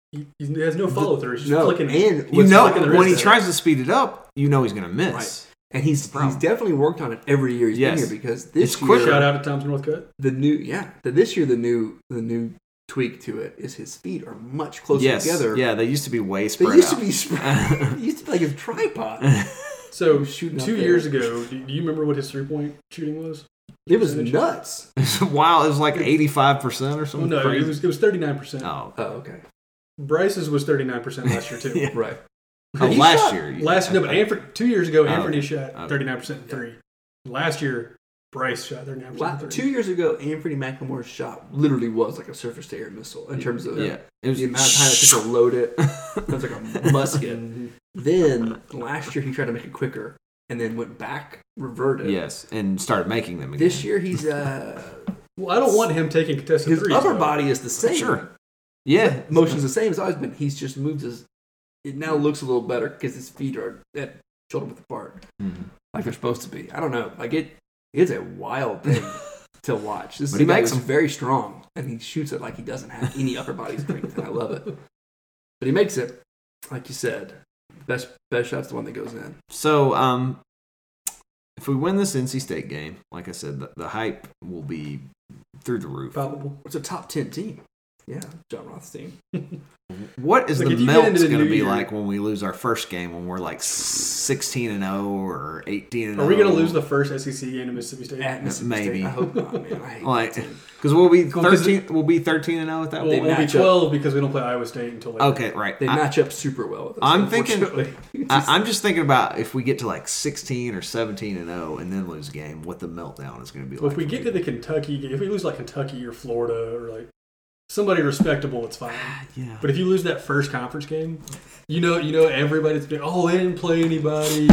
he has no follow through. He's just flicking. And when he tries to speed it up, you know he's going to miss. Right. And he's definitely worked on it every year he's been here because this year, shout out to Tom's Northcutt. This year the new tweak to it is his feet are much closer together. Yeah, they used to be way spread out. They used to be like a tripod. So 2 years ago, do you remember what his 3-point shooting was? It was nuts. Wow, it was like 85% or something. No, crazy. it was 39%. Oh, okay. Bryce's was 39% last year too. Right. Last year. But 2 years ago, Anthony shot 39% three. Last year, Bryce shot 39% three. 2 years ago, Anthony McLemore's shot literally was like a surface-to-air missile in terms of it was the amount of time it took to load it. It was like a musket. Then last year he tried to make it quicker and then went back, reverted. Yes, and started making them again. This year he's well, I don't want him taking contested threes. His upper body is the same. Sure. Yeah. His motion's the same as always been. He's just moved it now looks a little better because his feet are at shoulder width apart. Mm-hmm. Like they're supposed to be. I don't know. Like it's a wild thing to watch. This but he makes him very strong and he shoots it like he doesn't have any upper body strength and I love it. But he makes it, like you said, best shot's the one that goes in. So if we win this NC State game, like I said, the hype will be through the roof. Probable. It's a top 10 team. Yeah, John Roth's team. What is the melt going to be like when we lose our first game when we're like 16-0 or 18-0? Are we going to lose the first SEC game to Mississippi State? At Mississippi Maybe. State. I hope not, man. I hate because we'll be 13. We'll be 13-0 at that point. We'll be 12 because we don't play Iowa State until later. Okay, right. They match up super well with us. I'm just thinking about if we get to like 16 or 17-0 and then lose a game, what the meltdown is going to be like. Well, if we get to the Kentucky game, if we lose like Kentucky or Florida or like somebody respectable, it's fine. Yeah. But if you lose that first conference game, you know everybody's been, they didn't play anybody.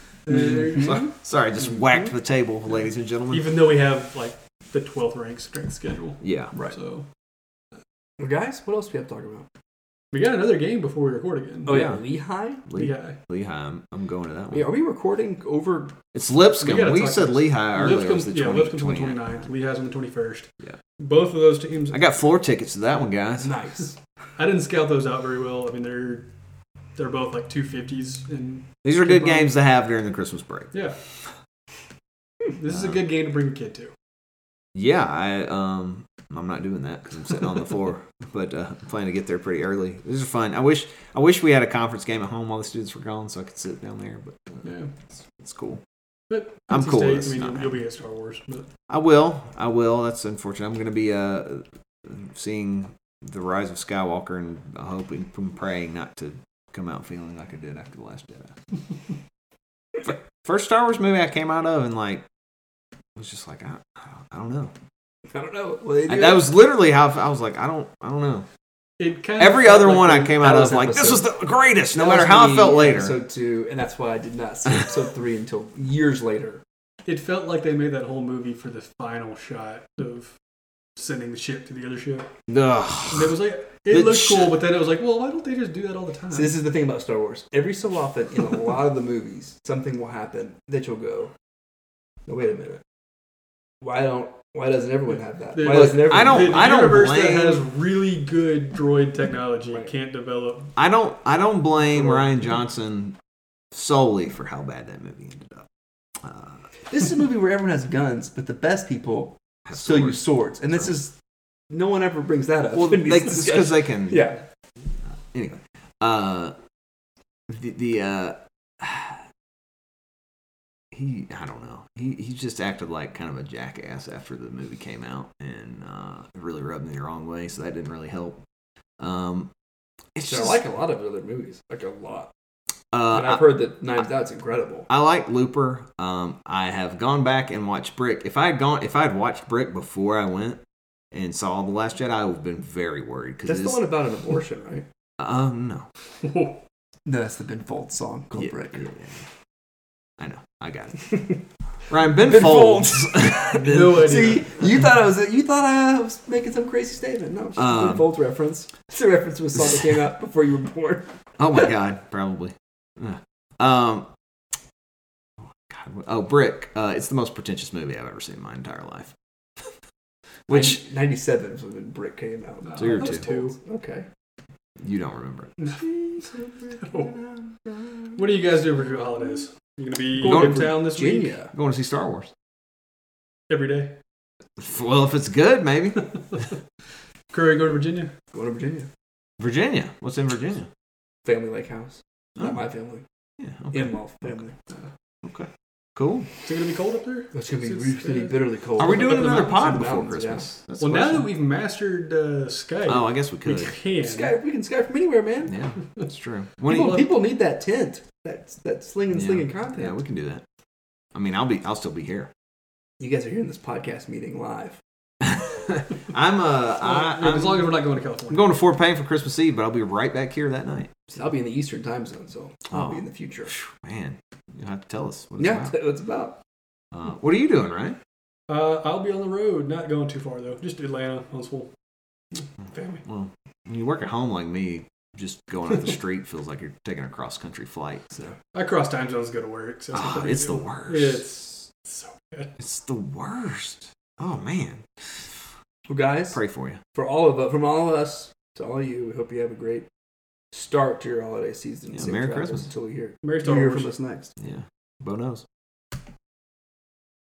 Sorry, just whacked the table, ladies and gentlemen. Even though we have like the 12th ranked strength schedule. Yeah. Right. So, well, guys, what else do we have to talk about? We got another game before we record again. Oh, yeah. Lehigh? Lehigh. I'm going to that one. Yeah, are we recording over? It's Lipscomb. We said Lehigh earlier. Lipscomb's on the 29th. Lehigh's on the 21st. Yeah. Both of those teams. I got floor tickets to that one, guys. Nice. I didn't scout those out very well. I mean, they're both like 250s. These are good games to have during the Christmas break. Yeah. This is a good game to bring a kid to. Yeah, I'm not doing that because I'm sitting on the floor, but I'm planning to get there pretty early. These are fun. I wish we had a conference game at home while the students were gone, so I could sit down there. But it's cool. But I'm cool. State, you'll be at Star Wars. But. I will. That's unfortunate. I'm going to be seeing the Rise of Skywalker and hoping, praying not to come out feeling like I did after The Last Jedi. First Star Wars movie I came out of and like was just like I don't know. I don't know. Well, that was literally how I was like I don't know. Every other one I came out of like this was the greatest, no matter how I felt later. Episode 2, and that's why I did not see episode 3 until years later. It felt like they made that whole movie for the final shot of sending the ship to the other ship. Ugh. And it was like it looked cool, but then it was like, well, why don't they just do that all the time? So this is the thing about Star Wars. Every so often, in a lot of the movies, something will happen that you'll go, no, wait a minute. Why doesn't everyone have that? Why doesn't everyone? I don't universe blame, that has really good droid technology can't develop. I don't blame Rian Johnson solely for how bad that movie ended up. This is a movie where everyone has guns, but the best people still use swords, and this is no one ever brings that up. Well, it's because they can. Yeah. Anyway, he I don't know. He just acted like kind of a jackass after the movie came out, and it really rubbed me the wrong way. So that didn't really help. I like a lot of other movies, like a lot. And I've heard that Knives Out's incredible. I like Looper. I have gone back and watched Brick. If I had watched Brick before I went and saw The Last Jedi, I would have been very worried. That's the one about an abortion, right? No. No, that's the Ben Folds song called Brick. Yeah. I know. I got it. Ryan, Ben Folds. No idea. See, you thought I was making some crazy statement. No, it's just a Ben Folds reference. It's a reference to a song that came out before you were born. Oh my God, probably. Brick. It's the most pretentious movie I've ever seen in my entire life. Which 97 was when Brick came out. So you're two. Okay. You don't remember it. No. What do you guys do for your holidays? You gonna be going in town this week? Going to see Star Wars every day. Well, if it's good, maybe. Curry, go to Virginia. Go to Virginia. Virginia. What's in Virginia? Family Lake House. Not my family. Yeah. Okay. In-law family. Okay. Cool. Is it gonna be cold up there? It's gonna be really bitterly cold. Are we doing another pod before mountains, Christmas? Yeah. Well, now that we've mastered Skype, I guess we could. We can Skype from anywhere, man. Yeah, that's true. People need that tent. That slinging content. Yeah, we can do that. I mean, I'll still be here. You guys are hearing this podcast meeting live. I'm as long as we're not going to California. I'm going to Fort Payne for Christmas Eve, but I'll be right back here that night. So I'll be in the Eastern time zone, so I'll be in the future. Man, you'll have to tell us what it's about. What it's about. What are you doing, Ryan? I'll be on the road, not going too far though. Just Atlanta, Huntsville, family. Well, when you work at home like me, just going up the street feels like you're taking a cross-country flight. So I cross time zones to go to work. So it's the worst. It's so bad. It's the worst. Oh man. Well, guys, pray for you. From all of us to all of you, we hope you have a great start to your holiday season. Yeah, Merry Christmas until we hear Merry Star Wars from us next. Yeah. Bo knows.